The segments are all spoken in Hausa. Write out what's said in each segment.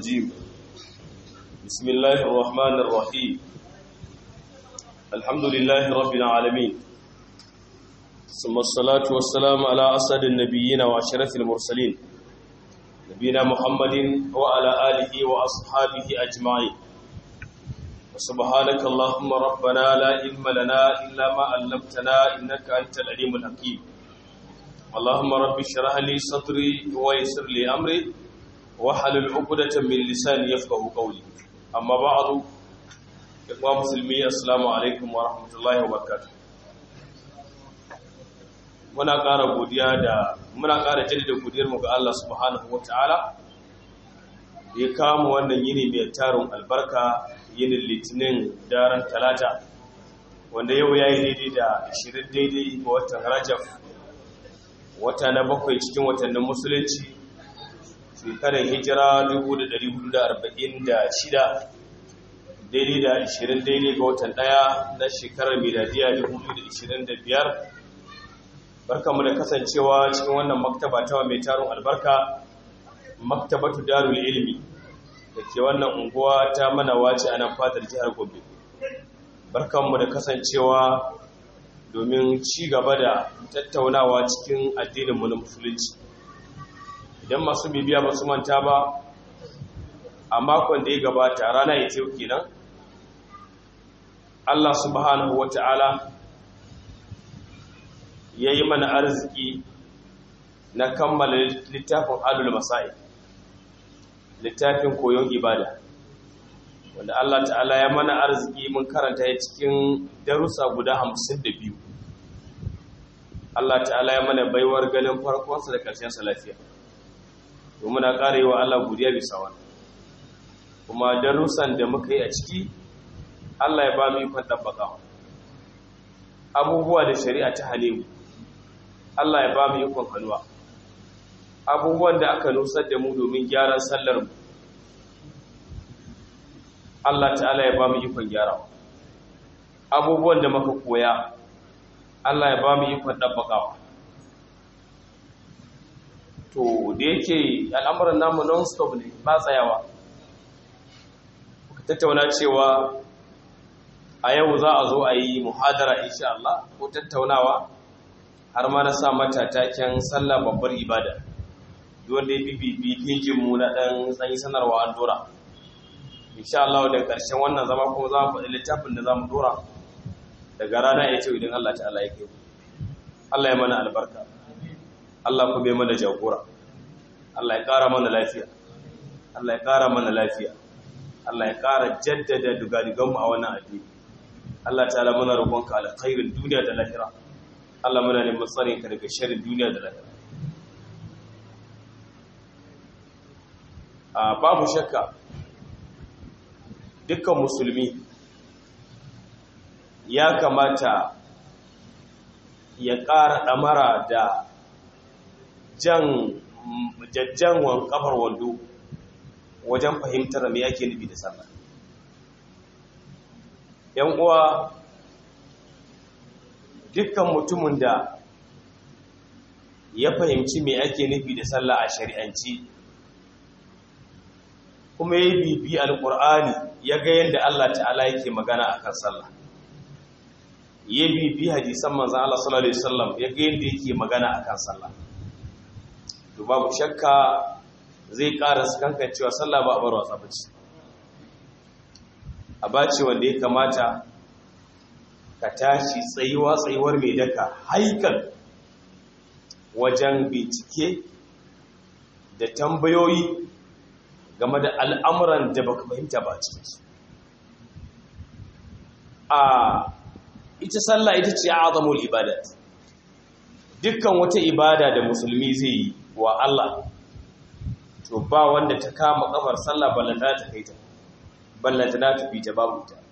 الرجيم بسم الله الرحمن الرحيم الحمد لله رب العالمين ثم الصلاة والسلام على أسعد النبيين وأشرف المرسلين نبينا محمد وعلى آله وأصحابه أجمعين وسبحانك اللهم ربنا لا علم لنا إلا ما علمتنا إنك أنت العليم الحكيم اللهم رب اشرح لي صدري ويسر لي أمري واحلل عقدة من لساني يفقهوا قولي أما بعد إخوان مسلمين السلام عليكم ورحمة الله وبركاته muna ƙara jaddada godiyar mu ga Allah subhanahu wataala da ya kama wannan yini mai tarin albarka yinin litinin daren talata wanda yau yayi daidai da 20 daidai ga watan Rajab wata na bakwai cikin watannin musulunci shekarar hijira 1446 daidai da 20 daidai ga watan daya na shekarar miladiya 2025 barkamu da kasancewa cikin wannan maktaba ta mai tarin albarka maktabatu darul ilmi da ke wannan unguwa ta Manawaci a nan fadar jihar Gombe barkamu da kasancewa domin ci gaba da tattaunawa cikin addininmu na musulunci idan masu bibiya ba su manta ba a makon da ya gabata rana ita yau kenan Allah subhanahu wata'ala ya yi mana arziki na kammala littafin alul masa'i littafin koyon ibada wanda Allah ta'ala ya mana arziki mun karanta ya cikin darussa guda 52 Allah ta'ala ya mana baiwar ganin farkonsa da ƙarshensa lafiya domin na ƙara yi wa Allah godiya bisa wannan kuma darussan da muka yi a ciki Allah ya ba mu ikon tabbakawa abubuwa da shari'a ta hane mu Allah ya ba mu ikon hannuwa abubuwan da aka nusar da mu domin gyaran sallar mu Allah ta'ala ya ba mu ikon gyarawa abubuwan da muka koya Allah ya ba mu ikon dabbakawa to da yake al'amuran namu non-stop ne ba tsayawa muka tattauna cewa a yau za a zo a yi muhadara insha Allah ko tattaunawa har ma na sa mata taken sallah babbar ibada wanda ya bibi pejin mu na dan tsayi sanarwa an dora insha Allah da ƙarshen wannan zama kuma za mu faɗi littafin da za mu dora daga rana ya ce idan Allah ta'ala ya kai Allah ya mana albarka Allah ku bai mana jagora Allah ya ƙara mana lafiya Allah ya ƙara mana lafiya Allah ya ƙara jaddada dugadiganmu a wannan addini Allah ta'ala muna roƙonka alkhairin duniya da lahira Allah muna neman tsarin ka daga sharrin duniya da lahira babu shakka dukkan musulmi ya kamata ya ƙara ɗamara da jajjanwan ƙafar wando wajen fahimtar me yake nufi da sallah. ‘Yan uwa, dukkan mutumin da ya fahimci me ake nufi da sallah a shari'anci, kuma ya bibi alƙur'ani ya ga yadda Allah ta'ala yake magana a kan sallah. Ya bibi hadisan manzan Allah sallallahu Alaihi wasallam ya ga yadda yake magana a kan sallah. To babu shakka zai ƙara kankan cewa sallah ba a bar wasa bace. A bace wanda ya kamata ka tashi tsayuwar mai daka haikal wajen bincike da tambayoyi game da al'amuran da baka fahimta ba cikinsu. Ita sallah ita ce azamul ibadat. Dukkan wata ibada da musulmi zai yi wa Allah, to ba wanda ta kama kafar sallah ballantana ta kai ta, ballantana ta fi ta babu ta.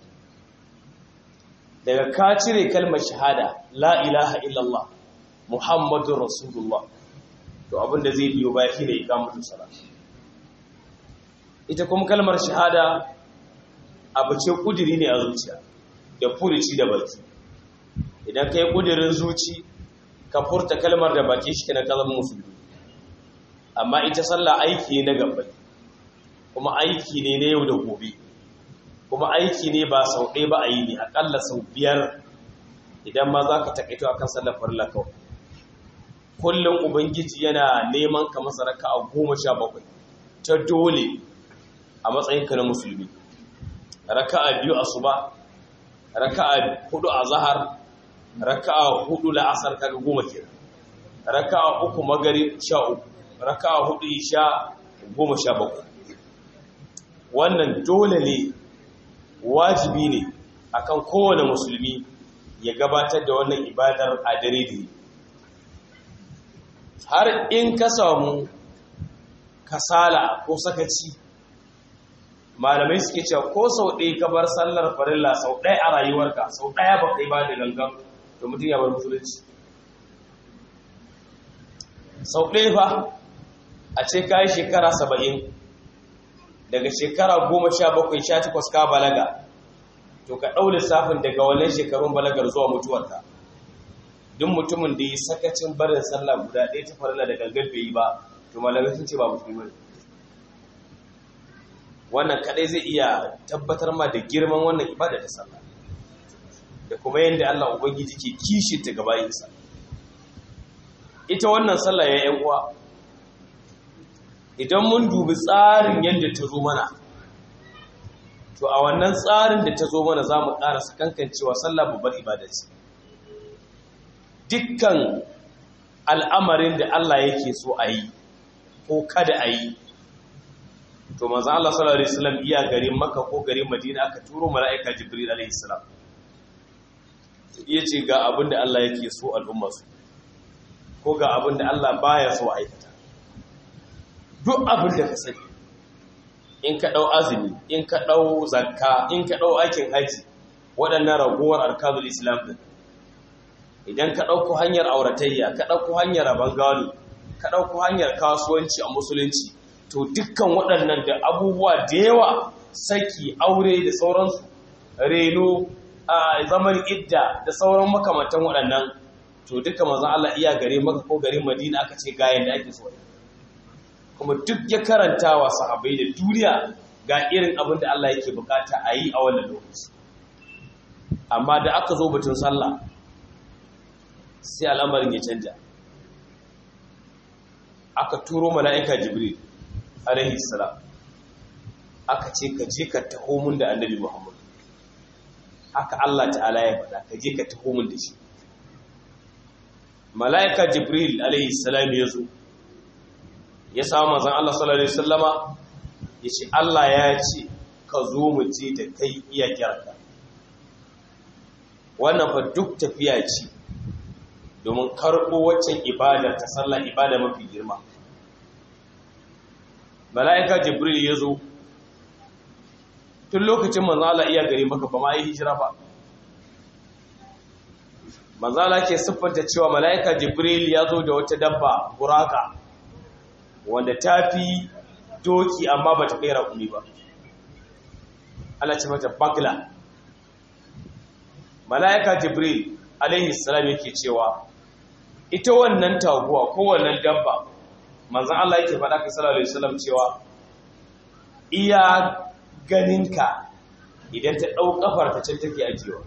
Daga ka cire kalmar shahada, la ilaha illallah, Muhammadun Rasulullah, to abinda zai biyo baya shi ne ikamatu salat. Ita kuma kalmar shahada abu ce kudiri ne a zuciya da furici da baki. Idan ka yi kudirin zuci ka furta kalmar da baki shi kana kalmar musulmi. Amma ita sallah aiki na gaba. kuma aiki ne na yau da gobe, kuma aiki ne ba sau ɗaya ba a yi ne aƙalla sau 5 idan ma za ka taƙaito a kan sallar farilla kawai. Kullum Ubangiji yana neman ka masa raka'a 17 ta dole a matsayinka na musulmi. Raka'a 2 asuba, raka'a 4 azhar, raka'a 4 la'asar kaga 10 kenan. Raka'a 3 magrib 13, raka'a 4 isha 17. Wannan dole ne, wajibi ne akan kowane musulmi ya gabatar da wannan ibadar a dare da har in ka samu kasala ko sakaci, malamai suke cewa ko sau ɗaya ka bar sallar farilla sau ɗaya a rayuwarka, sau ɗaya ba kai ba da gangan, to mutum ya bar musulunci. Sau ɗaya fa a ce ka yi shekara 70, daga shekara 17-18 ka balaga, to ka ɗau lissafin daga wannan shekarun balagar zuwa mutuwarka. Duk mutumin da yi sakacin barin sallah guda ɗaya ta farilla da gangan bai yi ba, to malamai sun ce ba musulmi ne. Wannan kadai zai iya tabbatar ma da girman wannan ibada da sallah, da kuma yadda Allah Ubangiji ke kishi ta gabayinsa. Ita wannan sallah ya ‘yan uwa, idan mun dubi tsarin yadda ta zo mana, to a wannan tsarin da ta zo mana za mu ƙara sakankancewa sallah babbar ibada ce. Dukkan al'amarin da Allah yake so a yi ko kada a yi, to manzo Allah sallallahu alaihi wasallam iya garin Makka ko garin Madina aka turo mala'ika Jibril alaihi salam. Yace ga abin da Allah yake so al'umma su, ko ga abin da Allah baya so aikata. Duk abin da ka sani, in ka dau azumi, in ka dau zakka, in ka dau aikin haji, waɗannan ragowar arkanul Islam din. Idan ka dauko hanyar auratayya, ka dauko hanyar rabon gado, ka dauko hanyar kasuwanci a musulunci, to dukkan waɗannan da abubuwa da yawa, saki, aure da sauransu, reno, a zaman idda da sauran makamantan waɗannan, to duka manzon Allah iya gare Makka ko garin Madina aka ce ga yanda ake so. Kuma duk ya karanta wa sahabbai da duniya ga irin abin da Allah yake bukata a yi a wannan lokaci. Amma da aka zo batun sallah, sai al'amarin ya canja. Aka turo mala'ika Jibril alaihi salam, aka ce ka je ka taho mun da annabi Muhammad. Haka Allah ta'ala ya faɗa, ka je ka taho mun da shi. Mala'ika Jibril alaihi salam ya zo, ya samu manzon Allah sallallahu alaihi wasallama, ya ce Allah ya ce ka zo mu je da kai iya kiranka. Wannan fa duk tafiya ce domin karɓo waccan ibada ta sallah, ibada mafi girma. Mala'ika Jibril ya zo tun lokacin manzon Allah iya gari Makka ba ma yi hijira ba. Manzon Allah ke siffanta cewa mala'ika Jibril ya zo da wata dabba buraka wanda ta fi doki amma ba ta kai raƙumi ba. Allah ce mata bagla. Mala'ika Jibril alaihi salam yake cewa ita wannan taguwa ko wannan dabba, manzon Allah yake faɗa ka sallallahu alaihi wasallam cewa iya ganinka idan ta ɗau ƙafar ta can take ajiyewa,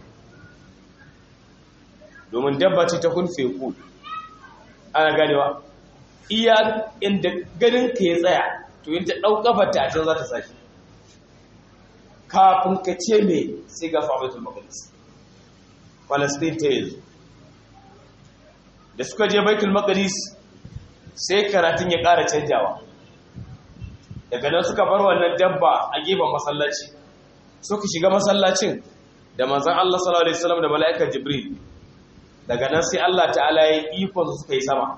domin dabba ce ta kun feku, ana ganewa iya inda ganinka ya tsaya, to yin ta ɗau ƙafar ta a can za ta sashi. Kafin ka ce me sai ga Baitul Maqdis, Palestine ta yanzu. Da suka je Baitul Maqdis sai karatun ya ƙara canjawa. Daga nan suka bar wannan dabba a gefen masallaci, suka shiga masallacin da manzon Allah sallallahu alaihi wasallam da mala'ikar Jibril. Daga nan sai Allah ta'ala ya ikon su suka yi sama.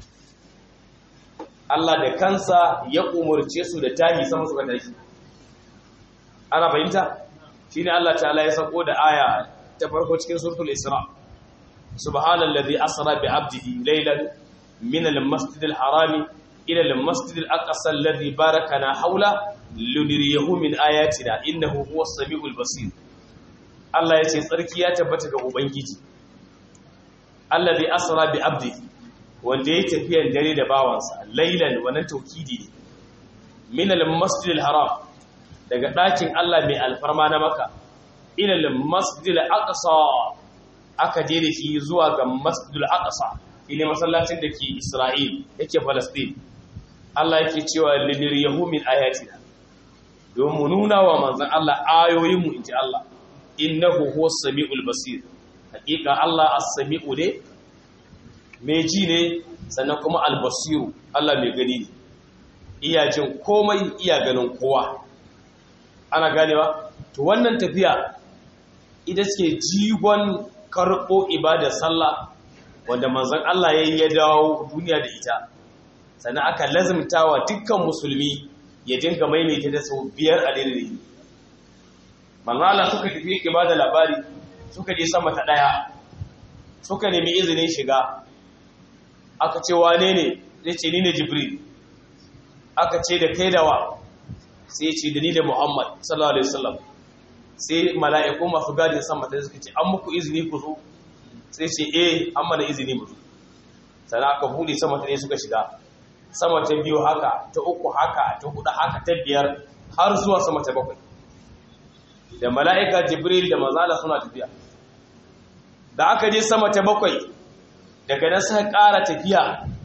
Allah da kansa ya umurce su da tahi sama suka tashi. Ana fahimta? Shine Allah ta'ala ya sako da aya ta farko cikin suratul Isra. Subhanallazi asra bi 'abdihi laylan min al-masjidil harami ila al-masjidil aqsa alladhi barakana hawla luniriyahu min ayatina innahu huwas samiul basir. Allah yace tsarki ya tabbata ga ubangiji allazi asra bi 'abdihi, wanda ya tafiyan dare da bawansa laylan, wannan taukidi ne. min al-masjid al-haram daga ɗakin Allah mai alfarma na Makka ila al-masjid al-aqsa aka je da shi zuwa ga masjid al-aqsa ile masallacin da ke Isra'il yake Palestine Allah yake cewa liniriyahu min ayatina domin nuna wa manzon Allah ayoyin mu inji Allah innahu huwas samiul basir hakika Allah as-sami'u ne mai ji ne sannan kuma al-basiru Allah mai gani ne iya jin komai iya ganin kowa ana ganewa to wannan tafiya ita ce jigon karɓo ibadar sallah wanda manzon Allah ya dawo duniya da ita sannan aka lazimta wa dukkan musulmi ya dinga maimaita da sau 5 a dare manzon Allah suka tafi yake bada labari suka je sama ta daya suka nemi izinin shiga aka ce wane ne zai ce ni ne Jibril aka ce da kai dawa sai ce da ni da Muhammad sallallahu alaihi wasallam sai mala'iku masu gadin sama ta suka ce an muku izini ku zo sai ce an mana izini mu sannan aka bude sama ta ne suka shiga sama ta 2 haka ta 3 haka ta 4 haka ta 5 har zuwa sama ta 7 da mala'ika Jibril da manzala suna tafiya da aka je sama ta 7 daga nan sai ƙara tafiya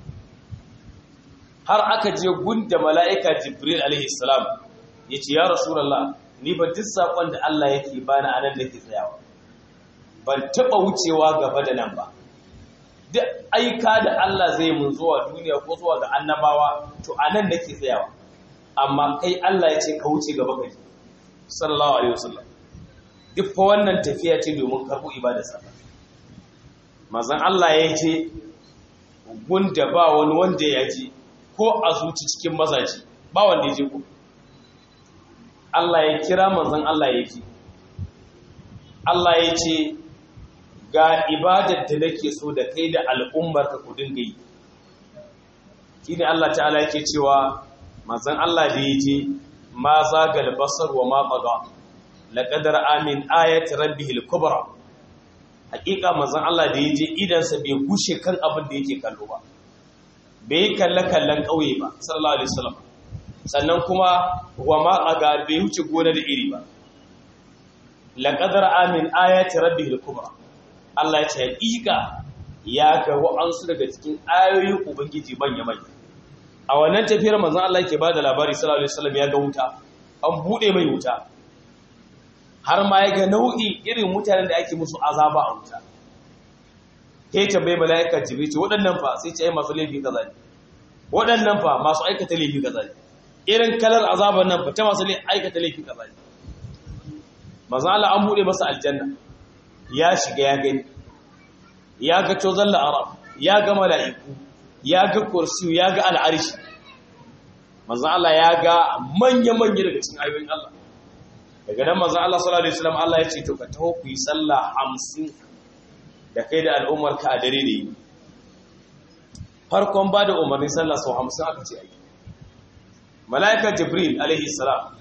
har aka je gunda mala'ika Jibril alaihi salam yace ya rasulullah ni ba duk sakon da Allah yake bani anan nake tsayawa ban taba wucewa gaba da nan ba duk aika da Allah zai mun zuwa duniya ko zuwa ga annabawa to anan nake tsayawa amma kai Allah ya ce ka wuce gaba kai sallallahu alaihi wasallam duk fa wannan tafiya ce domin karbo ibadar sa manzon Allah ya ce gunda ba wani wanda ya ji ko a zuci cikin mazaji ba wanda ya je ko Allah ya kira manzon Allah ya ce Allah ya ce ga ibadar da nake so da kai da al'ummar ka ku dinga yi shine Allah ta'ala yake cewa manzon Allah da yace ma zagal basar wa ma taga laqad ra'a min ayati rabbihil kubra hakika manzon Allah da yaje idan sa bai gushe kan abin da yake kallo ba bai kallon kauye ba sallallahu alaihi wasallam sannan kuma wa ma taga bai wuce gona da iri ba laqad ra'a min ayati rabbihil kubra Allah ya ce hakika ya ga wa'ansu daga cikin ayoyin ubangiji manya-manya a wannan tafiyar manzon Allah yake bada labari sallallahu alaihi wasallam ya ga wuta an bude mai wuta har ma ya ga nau'i irin mutanen da ake musu azaba a wuta kai tambaye malaika jibril ce waɗannan fa sai ce ai masu laifi kaza ne waɗannan fa masu aikata laifi kaza ne irin kalar azaban nan fa ta masu aikata laifi kaza ne manzon Allah an bude masa aljanna ya shiga ya gani ya ga cozon la'arab ya ga mala'iku ya ga kursiyu ya ga al'arishi manzan Allah ya ga manya-manya daga cikin ayoyin Allah daga nan manzan Allah sallallahu Alaihi wasallam Allah ya ce to ka taho ku yi sallah 50 da kai da al'ummar ka a dare da yi farkon ba da umarnin sallah sau 50 aka ce aiki mala'ikar jibril alaihi salam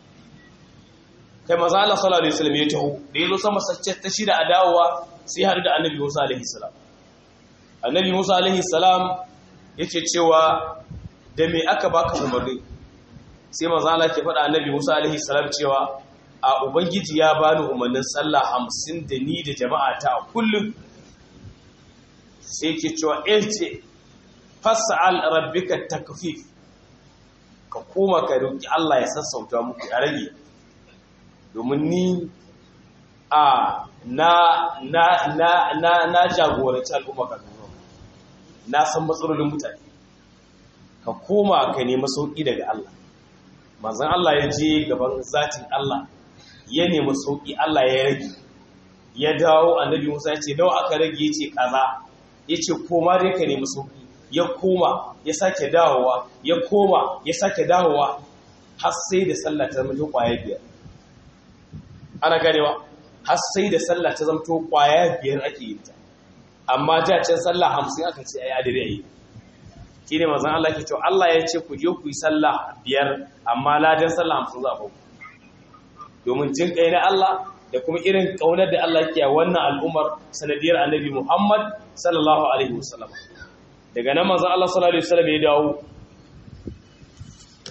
kai maza Allah sallallahu alaihi wasallam ya taho da yazo sama ta shida a dawowa sai har da annabi Musa alaihi salam annabi Musa alaihi salam yake cewa da me aka baka umarni sai maza Allah ke faɗa annabi Musa alaihi salam cewa a ubangiji ya bani umarnin sallah 50 da ni da jama'a ta kullum sai ke cewa ce fas'al rabbika takfif ka koma ka roki Allah ya sassauta muku a rage domin ni na jagoranci al'umma ka na san matsalolin mutane ka koma ka nemi sauƙi daga Allah manzon Allah ya je gaban zatin Allah ya nemi sauƙi Allah ya rage ya dawo annabi Musa ya ce nawa aka rage ya ce kaza ya ce koma dai ka nemi sauƙi ya koma ya sake dawowa ya koma ya sake dawowa har sai da sallah ta mutu kwaya 5 ana ganewa har sai da sallah ta zamto kwaya 5 ake yin ta amma da can sallah 50 aka ce ai adire yi shine manzon Allah ke cewa Allah ya ce ku je ku yi sallah 5 amma ladan sallah 50 za ku domin jin kai na Allah da kuma irin kaunar da Allah ke wannan al'ummar sanadiyar annabi Muhammad sallallahu alaihi wasallam daga nan manzon Allah sallallahu alaihi wasallam ya dawo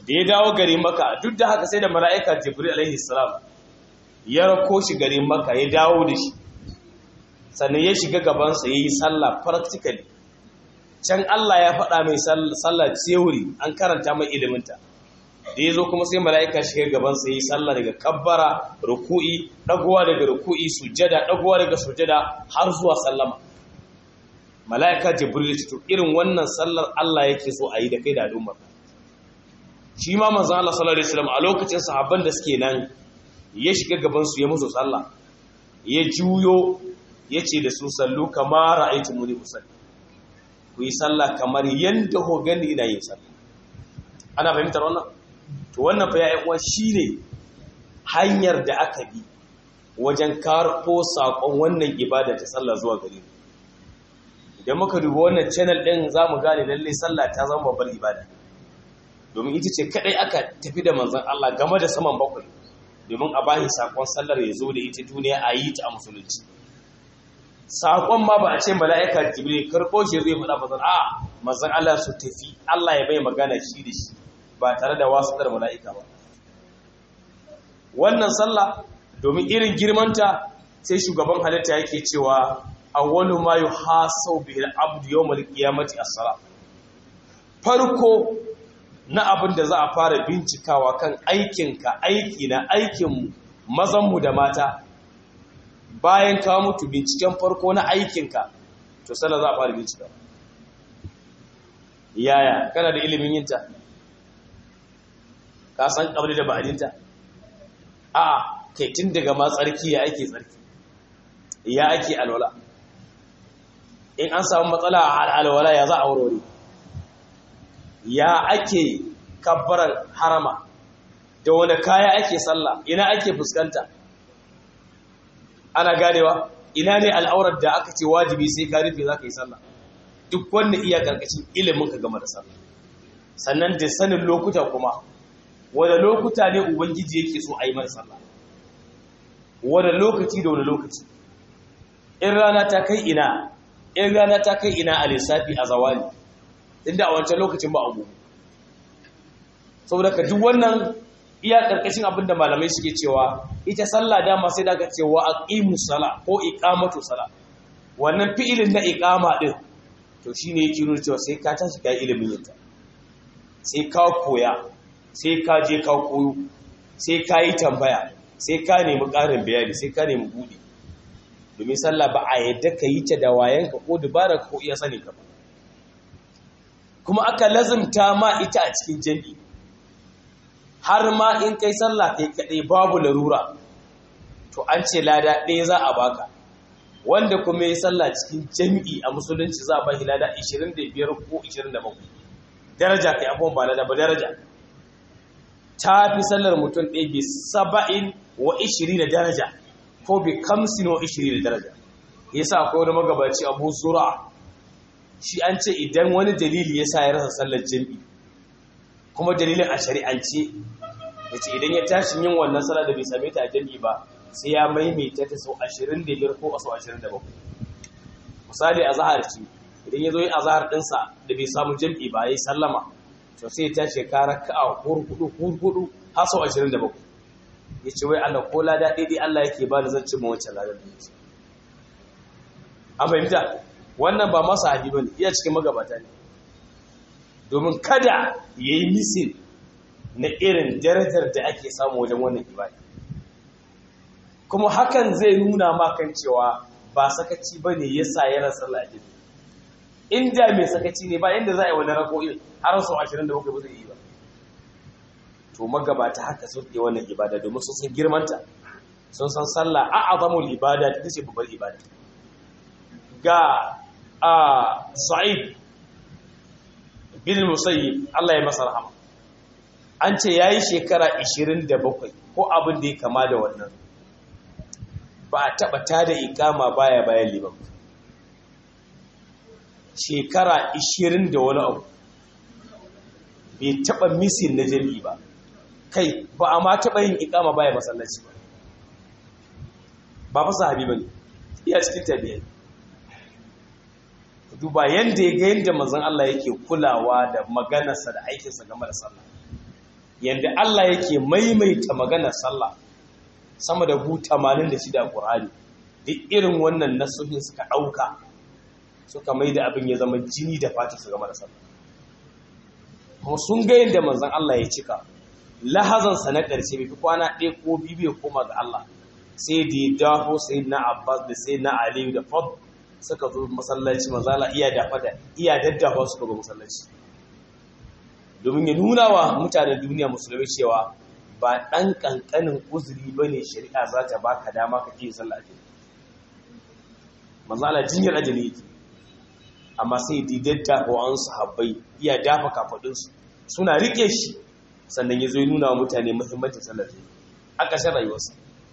da ya dawo garin Makka duk da haka sai da mala'ika Jibril alaihi salam ya rako shi garin Makka ya dawo da shi sannan ya shiga gabansa ya yi sallah practically. Can Allah ya faɗa mai sallah theory an karanta mai iliminta, da ya zo kuma sai mala'ika shiga gabansa ya yi sallah daga kabbara, ruku'i, ɗagowa daga ruku'i, sujada, ɗagowa daga sujada har zuwa sallama. Mala'ika Jibril ya ce to irin wannan sallar Allah yake so a yi da kai da al'ummar. Shi ma manzon Allah sallallahu alaihi wasallam a lokacin sahabban da suke nan ya shiga gabansu ya musu sallah, ya juyo ya ce da su sallu kamar ra'aytumuni usalli, ku yi sallah kamar yadda ho gani ina yin sallah. Ana fahimtar wannan? To wannan fa ya uwa shine hanyar da aka bi wajen karɓo saƙon wannan ibada ta sallah zuwa gare mu. Idan muka duba wannan channel ɗin za mu gane lalle sallah ta zama babbar ibada, domin ita ce kaɗai aka tafi da manzon Allah game da saman bakwai domin a bashi saƙon sallar ya zo da ita duniya a yi ta a musulunci. Saƙon ma ba a ce mala'ika Jibril karɓo shi zai faɗa ba, a manzon Allah su tafi Allah ya bai magana shi da shi ba tare da wasu da mala'ika ba. Wannan sallah domin irin girmanta sai shugaban halitta yake cewa awwalu ma yuhasabu bihi al-abdu yawm al-qiyamati as-salah. Farko na abin da za a fara bincikawa kan aikinka, aikinmu, mazanmu da mata, bayan ka mutu binciken farko na aikinka, to sallah za a fara bincika. Yaya, kana da ilimin yinta? Ka san kabri da ba'adinta? A'a, kai tun daga ma tsarki ya ake tsarki, ya ake alwala. In an samu matsala a alwala ya za a warware. Ya ake kabbarar harama, da wani kaya ake sallah, ina ake fuskanta. Ana ganewa, ina ne al'aurar da aka ce wajibi sai ka rufe za ka yi sallah. Duk wanda iya karkashin ilimin ka game da sallah. Sannan da sanin lokuta kuma, wanda lokuta ne Ubangiji yake so a yi mana sallah. Wanda lokaci da wani lokaci. In rana ta kai ina a lissafi a zawali, inda a wancan lokacin ba abu. Saboda ka duk wannan iya karkashin abinda malamai suke cewa ita sallah dama sai daga cewa aqimus sala ko iqamatu sala. Wannan fi'ilin na iqama din to shine yake nuna cewa sai ka tashi kai ilimin yinta, sai ka koya, sai ka je ka koyo, sai ka yi tambaya, sai ka nemi ƙarin bayani, sai ka nemi buɗe. Domin sallah ba a yadda ka yi ta da wayanka ko dubara ko iya sani ka ba. Kuma aka lazimta ma ita a cikin jami'i, har ma in kai sallah kai kaɗai babu larura, to an ce lada ɗaya za a baka, wanda kuma yi sallah cikin jami'i a musulunci za a baki lada 25 ko 27. Daraja kai abubuwan ba lada ba daraja. Ta fi sallar mutum ɗaya bi 27 da daraja, ko bi 25 da daraja. Yasa akwai wani magabaci Abu Zura, shi an ce idan wani dalili ya sa ya rasa sallar jami'i, kuma dalilin a shari'ance ya ce idan ya tashi yin wannan sallar da bai same ta a jami'i ba sai ya maimaita ta sau 25 ko sau 27. Misali a zahar ce, idan ya zo yi a zahar ɗinsa da bai samu jami'i ba ya yi sallama, to sai ya tashi ya kara ka'a hurhudu har sau 27. Ya ce wai Allah ko lada daidai Allah yake ba da zan ci ma wancan ladar da yake. An fahimta? Wannan ba masa hadi ba ne, iya cikin magabata ne. Domin kada ya yi misin na irin darajar da ake samu wajen wannan ibada. Kuma hakan zai nuna makan cewa ba sakaci ba ne ya sa yana sallah a gida. Inda mai sakaci ne ba inda za a yi wani rako'in har sau 27 ba zai yi ba. To magabata haka sun ke wannan ibada domin sun san girmanta, sun san sallah a'azamul ibada ta ce babbar ibada. Ga Sa'id bin Musayyib Allah ya masa rahama, an ce yayi shekara 27 ko abin da ya kama da wannan, ba a taba tada ikama bayan liman. Shekara 20 da wani abu bai taba misin na jami'i ba, kai ba a ma taba yin ikama baya masallaci ba fa sahabi bane, iya cikin tabi'ai. Duba yanda ya ga yanda manzon Allah yake kulawa da maganarsa da aikinsa game da sallah. yanda Allah yake maimaita maganar sallah sama da 86 a Qur'ani duk irin wannan nasuhin suka dauka suka maida abin ya zama jini da fata su game da sallah kuma sun ga yanda manzon Allah ya cika lahazan sa na karshe bai fi kwana ɗaya ko biyu bai koma ga Allah sai da ya dafo sayyidina Abbas da sayyidina Ali da Fadl suka zo masallaci manzala iya daddafa suka zo masallaci domin ya nuna wa mutanen duniya musulmi cewa ba ɗan ƙanƙanin uzuri ba ne shari'a za ta ba ka dama ka ƙi sallah ajiyar manzala jinyar ajiyar yake amma sai daddafa wa an sahabbai iya dafa kafaɗinsu suna riƙe shi sannan ya zo ya nuna wa mutane muhimmancin sallah a ƙarshen rayuwarsa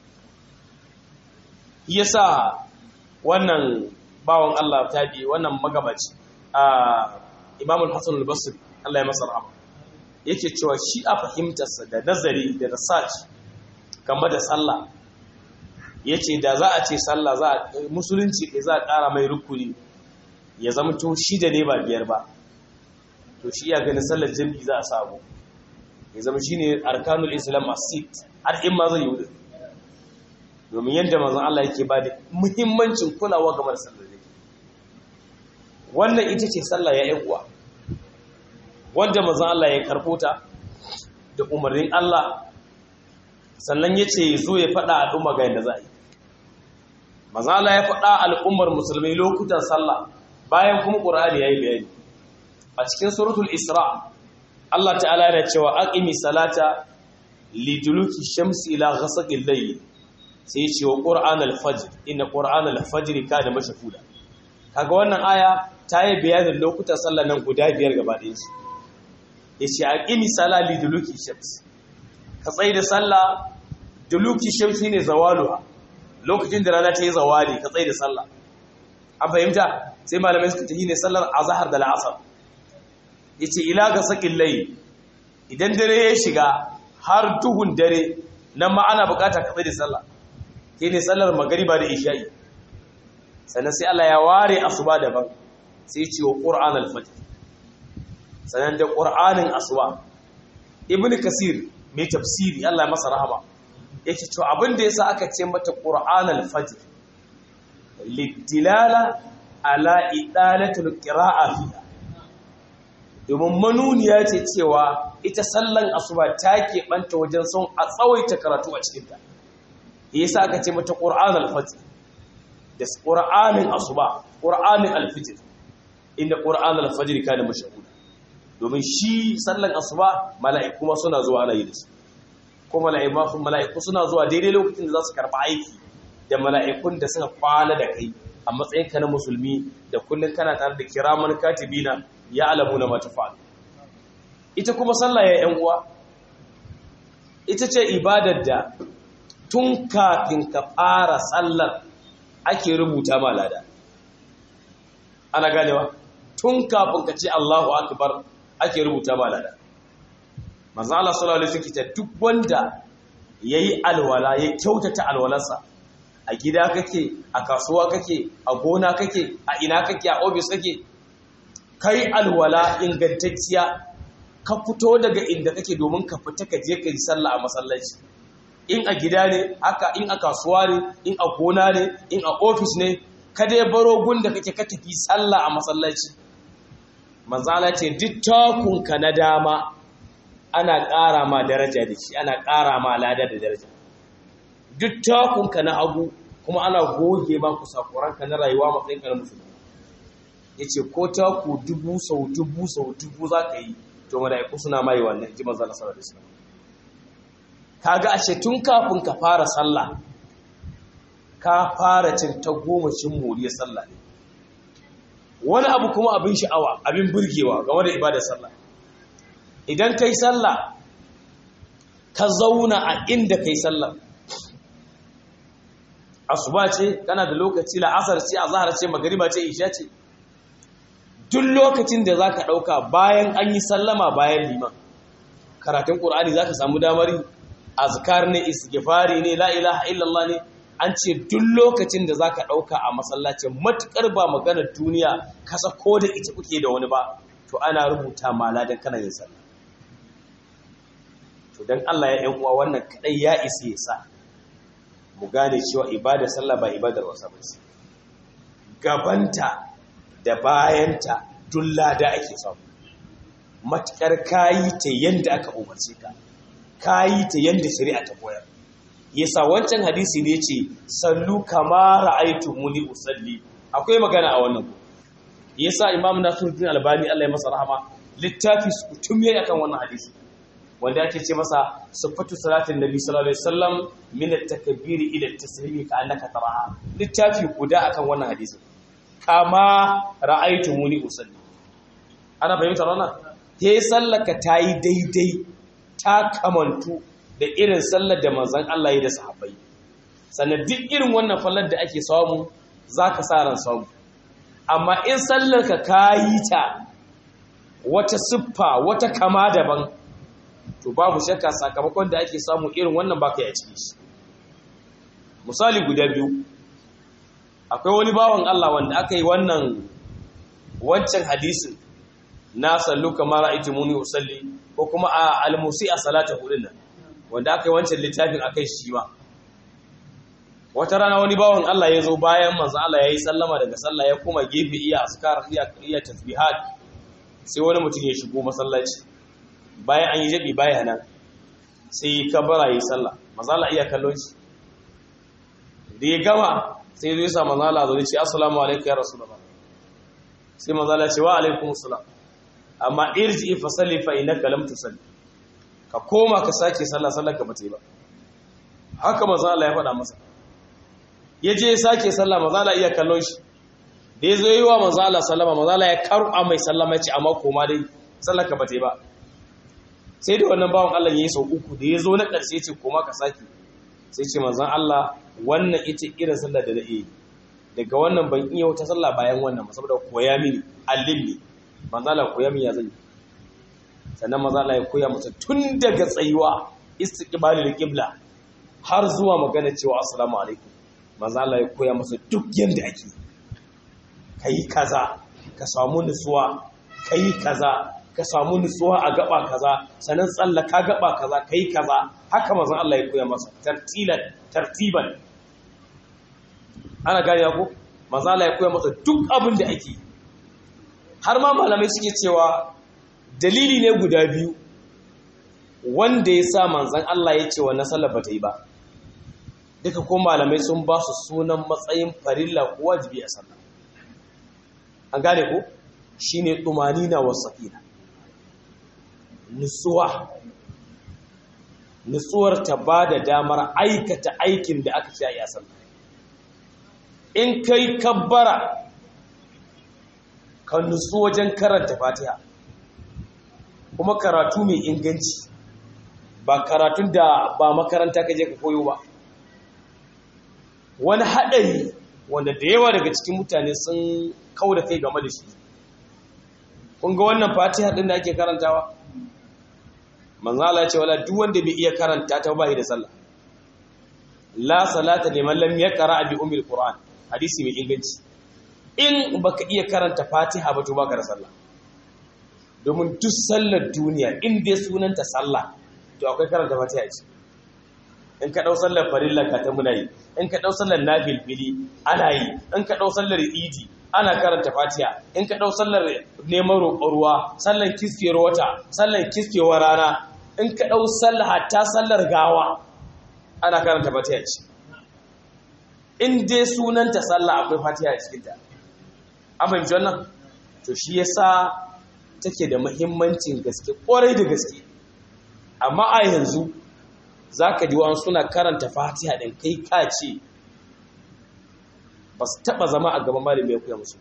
yasa wannan bawan Allah tabi wannan magabaci Imam al-Hasan al-Basri Allah ya masa rahama yake cewa shi a fahimtarsa da nazari da research game da sallah yace da za a ce sallah musulunci kai za a ƙara mai rukuni ya zama to 6 ne ba 5 ba to shi ya gani sallar jami'i za a samu ya zama shine arkanul islam as-sit har in ma zai yi domin yadda manzon Allah yake ba da muhimmancin kulawa game da sallar wannan ita ce sallah ya uwa wanda manzon Allah ya karɓo ta da umarnin Allah sannan yace zo ya faɗa al'umma ga yadda za a yi manzon Allah ya faɗa al'ummar musulmai lokutan sallah bayan kuma Qur'ani yayi bayani a cikin suratul Isra Allah ta'ala yana cewa aqimi salata liduluki shamsi ila ghasaqil layl sai ce wa qur'anal fajr inna qur'anal fajr kana mashhuda kaga wannan aya ta yi bayanin lokutan sallah nan guda 5 gaba ɗayan su yace aqimi salali duluki shams ka tsai da sallah duluki shams ne zawaluha lokacin da rana ta yi zawali ka tsai da sallah an fahimta sai malamai suka ce ne sallar azhar da al'asr yace ila ga sakin layl idan dare ya shiga har duhun dare nan ma ana bukata ka tsai da sallah ne sallar magariba da isha'i sannan sai Allah ya ware asuba daban sai ce wa qur'an al-fajr sannan da qur'anin asuba ibnu kasir mai tafsiri Allah ya masa rahama yake cewa abin da yasa aka ce mata qur'an al-fajr lidilala ala idalatul qira'a fiha domin manuniya ce cewa ita sallan asuba take banta wajen son a tsawaita karatu a cikin ta yasa aka ce mata qur'an al-fajr da qur'anin asuba qur'anin al-fajr inda qur'an al-fajr kana mashhuda domin shi sallan asuba mala'iku ma suna zuwa ana yi da su ko mala'iku suna zuwa daidai lokacin da za su karba aiki da mala'ikun da suka kwana da kai a matsayin ka na musulmi da kullun kana tare da kiraman katibina ya alamuna ma tafa'al ita kuma sallah ya yan uwa ita ce ibadar da tun kafin ka fara sallar ake rubuta ma lada ana ganewa tun kafin ka ce Allahu akbar ake rubuta ma lada manzo Allah sallallahu alaihi wasallam duk wanda yayi alwala ya kyautata alwalarsa a gida kake a kasuwa kake a gona kake a ina kake a office kake kai alwala ingantacciya ka fito daga inda kake domin ka fita ka je kai sallah a masallaci in a gida ne haka in a kasuwa ne in a gona ne in a office ne kada ya baro gunda kake ka tafi sallah a masallaci manzala ce duk takunka na dama ana ƙara ma daraja da shi ana ƙara ma lada da daraja duk takunka na hagu kuma ana goge ma kusakuranka na rayuwa matsayinka na musulmi yace ko taku 1000 za ka yi to mala'iku suna mai wannan ji manzala sallallahu alaihi wasallam kaga ashe tun kafin ka fara sallah ka fara cin ta gomashin moriyar sallah ne wani abu kuma abin sha'awa abin burgewa game da ibadar sallah idan kai sallah ka zauna a inda kai sallah asuba ce kana da lokaci la'asar ce azhar ce magriba ce isha ce duk lokacin da zaka dauka bayan an yi sallama bayan liman karatun qur'ani zaka samu damar azkar ne istighfari ne la ilaha illallah ne an ce duk lokacin da zaka dauka a masallacin matukar ba maganar duniya kasa ko da ita kuke da wani ba to ana rubuta maladan kana yin sallah dan Allah ya yan uwa wannan kadai ya isa ya sa mu gane cewa ibada sallah ba ibadar wasa ba ce. Gabanta da bayanta dulla da ake samu matakar kayi ta yanda aka umarce ka, kayi ta yanda shari'a ta koyar. Yasa wancan hadisi ne ce sallu kama ra'aytumuni usalli, akwai magana a wannan ko. Yasa Imam Nasiruddin Albani Allah ya masa rahama littafi sukutum yayi akan wannan hadisi wanda ake ce masa sifatu salatin nabi sallallahu alaihi wasallam min at-takbir ila at-taslim ka annaka taraha. Littafi guda akan wannan hadisi kama ra'aytumuni usalli. Ana fahimtar wannan? He sallaka tayi daidai ta kamantu da irin sallar da manzon Allah ya da sahabbai. Sannan duk irin wannan fallar da ake samu zaka sa ran samu. Amma in sallarka kayi ta wata siffa wata kama daban, to babu shakka sakamakon da ake samu irin wannan baka yi a cikin shi. Misali guda biyu, akwai wani bawan Allah wanda aka yi wancan hadisin na sallu kama ra'aytumuni usalli ko kuma al-musi a salata hudun nan wanda aka yi wancan littafin akai shi ma. Wata rana wani bawan Allah ya zo bayan manzo Allah ya yi sallama daga sallah ya kuma gefe iya askar iya tasbihat, sai wani mutum ya shigo masallaci bayan an yi jabi baya nan sai kabara yi sallah. Manzo Allah iya kallon shi da ya gama sai zai sa manzo Allah zo ya ce assalamu alaikum ya rasulullah. Sai manzo Allah ya ce wa alaikum assalam, amma irji fa salli fa innaka lam tusalli, ka koma ka sake sallah ka bata yi ba. Haka manzo Allah ya faɗa masa. Ya je ya sake sallah, manzo Allah iya kallon shi da ya zo yi wa manzo Allah sallama, manzo Allah ya karɓa mai sallama ce amma koma dai sallar ka bata yi ba. Sai da wannan bawan Allah yayi sau uku, da ya zo na ƙarshe ce koma ka sake. Sai ce manzon Allah wannan ita irin sallar da na yi, daga wannan ban iya wata sallah bayan wannan saboda koya mini allimni. Manzo Allah koya mini ya zan yi. Sannan manzo Allah ya koya masa tun daga tsayuwa istiqbalul qibla har zuwa magana cewa assalamu alaikum. Manzo Allah ya koya masa duk yanda ake. Kai kaza ka samu nutsuwa, kai kaza ka samu nutsuwa a gaba kaza, sanan tsallaka gaba kaza, kai kaza. Haka manzo Allah ya koya masa tartiban. Ana gane ko? Manzo Allah ya koya masa duk abin da ake. Har ma malamai suke cewa dalili ne guda biyu wanda ya sa manzon Allah ya ce wannan sallar bata yi ba. Duka ko malamai sun ba su sunan matsayin farilla ko wajibi a sallah. An gane ko? Shine tumanina was sakina. Nutsuwar ta bada damar aikata aikin da aka ce a sallah. In kai kabbara ka nutsu wajen karanta Fatiha, kuma karatu mai inganci, ba karatun da ba makaranta ka je ka koyo ba. Wani haɗari wanda da yawa daga cikin mutane sun kauda kai game da shi. Kun ga wannan Fatiha din da ake karantawa? Manzo Allah ya ce wala duk wanda bai iya karanta ta ba shi da sallah. La salata liman lam yaqra bi ummil Qur'an. Hadisi mai inganci. In baka iya karanta Fatiha ba to baka da sallah. Domin duk sallar duniya in dai sunanta sallah to akwai karanta Fatiha ce. In ka dau sallar farilla ka ta muna yi, in ka dau sallar nafilfili ana yi, in ka dau sallar idi ana karanta Fatiha, in ka dau sallar neman roƙon ruwa, sallar kiskewar wata, sallar kiskewar rana, in ka dau sallar hatta sallar gawa ana karanta Fatiha ce. In dai sunanta sallah akwai Fatiha a cikin ta. An fahimci wannan? To shi yasa take da muhimmancin gaske, kwarai da gaske. Amma a yanzu zaka ji wani suna karanta Fatiha din kai ka ce ba su taba zama a gaban malami ya koya musu.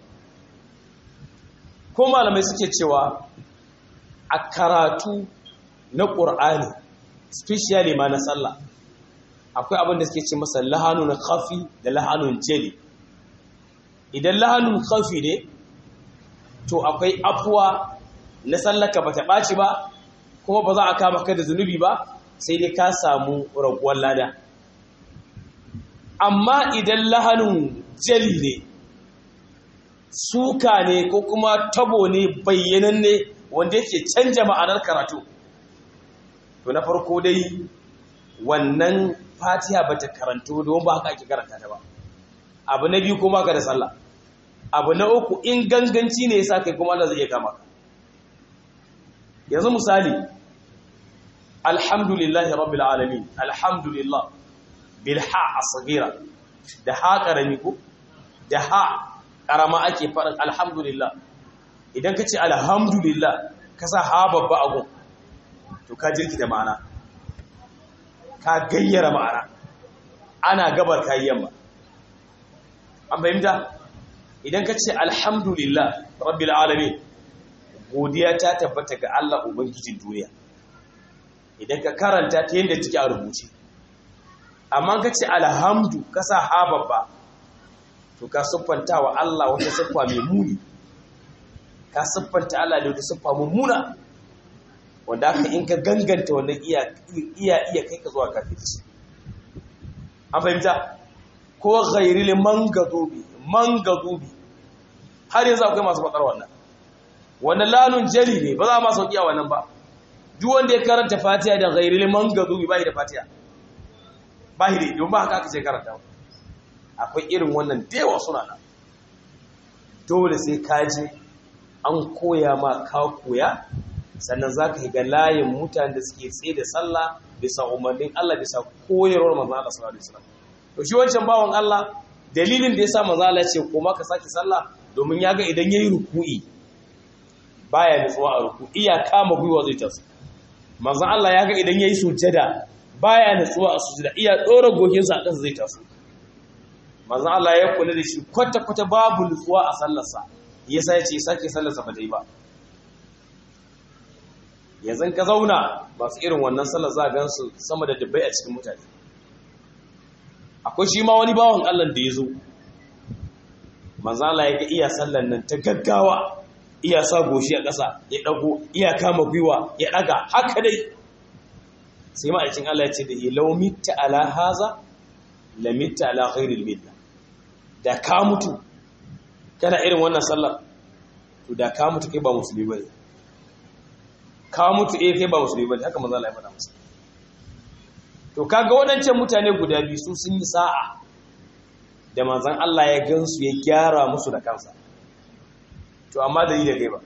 Ko malamai suke cewa a karatu na Qur'ani, especially ma na sallah, akwai abin da suke ce masa lahanun khafi da lahanun jali. Idan lahanun khafi ne to akwai afuwa na sallaka bata ɓaci ba, kuma ba za a kama ka da zunubi ba, sai dai ka samu raguwar lada. Amma idan lahanun jali ne, suka ne ko kuma tabo ne bayyananne wanda yake canja ma'anar karatu, to na farko dai wannan Fatiha bata karanto don ba haka ake karanta ta ba. Abu na biyu kuma ka da sallah. Abu na uku in ganganci ne yasa kai kuma Allah zai iya kama ka. Yanzu misali alhamdulillahi rabbil alamin, alhamdulillah bil ha asghira, da ha karami ko da ha karama ake faɗin alhamdulillah. Idan ka ce alhamdulillah ka sa ha babba agun to ka jirki da ma'ana, ka gayyara ma'ana, ana gabar kayi yamma. An fahimta? Idan ka ce alhamdulillah rabbil alamin, godiya ta tabbata ga Allah ubangijin duniya. Idan ka karanta ta yadda take a rubuce. Amma ka ce alhamdu ka sa ha babba to ka siffanta wa Allah wata siffa mai muni, ka siffanta Allah da wata siffa mummuna, wanda aka in ka ganganta wannan iya kai ka zuwa kafirci. An fahimta? Ko ghairil mangadubi har yanzu akwai masu faɗar wannan lanun jali ne, ba za ma sauki a wannan ba. Duk wanda ya karanta Fatiha da ghairil mangadubi bai da Fatiha, bai da, don ba haka aka ce karanta. Akwai irin wannan dewa suna nan, dole sai kaji an koya ma ka koya, sannan za ka yi ga layin mutane da suke tsaye da sallah bisa umarnin Allah, bisa koyarwar manzon Allah sallallahu alaihi wasallam. To shi wancan bawan Allah dalilin da yasa manzon Allah ya ce koma ka saki sallah, domin ya ga idan yayi ruku'i baya nutsuwa a ruku'i, ya kama gwiwa zai taso. Manzon Allah ya ga idan yayi sujada baya nutsuwa a sujada, iya dora goginsa a kansa zai taso. Manzon Allah ya kula da shi kwata-kwata babu nutsuwa a sallarsa, yasa ya ce sake sallarsa ba ta yi ba. Yanzu ka zauna masu irin wannan sallar za a gansu sama da dubbai a cikin mutane. Akwai shi ma wani bawan Allah da ya zo, manzon Allah ya ga iya sallar nan ta gaggawa, iya sa goshi a ƙasa ya ɗago, iya kama gwiwa ya ɗaga, haka dai. Sai ma'aikin Allah ya ce da ilau mitta ala haza la mitta ala ghairil milla. Da ka mutu kana irin wannan sallar, to da ka mutu kai ba musulmi bane. Ka mutu kai ba musulmi bane, haka manzo Allah ya faɗa masa. To kaga waɗancan mutane guda biyu su sun yi sa'a da manzon Allah ya gansu ya gyara musu da kansa. To amma da yi da kai ba.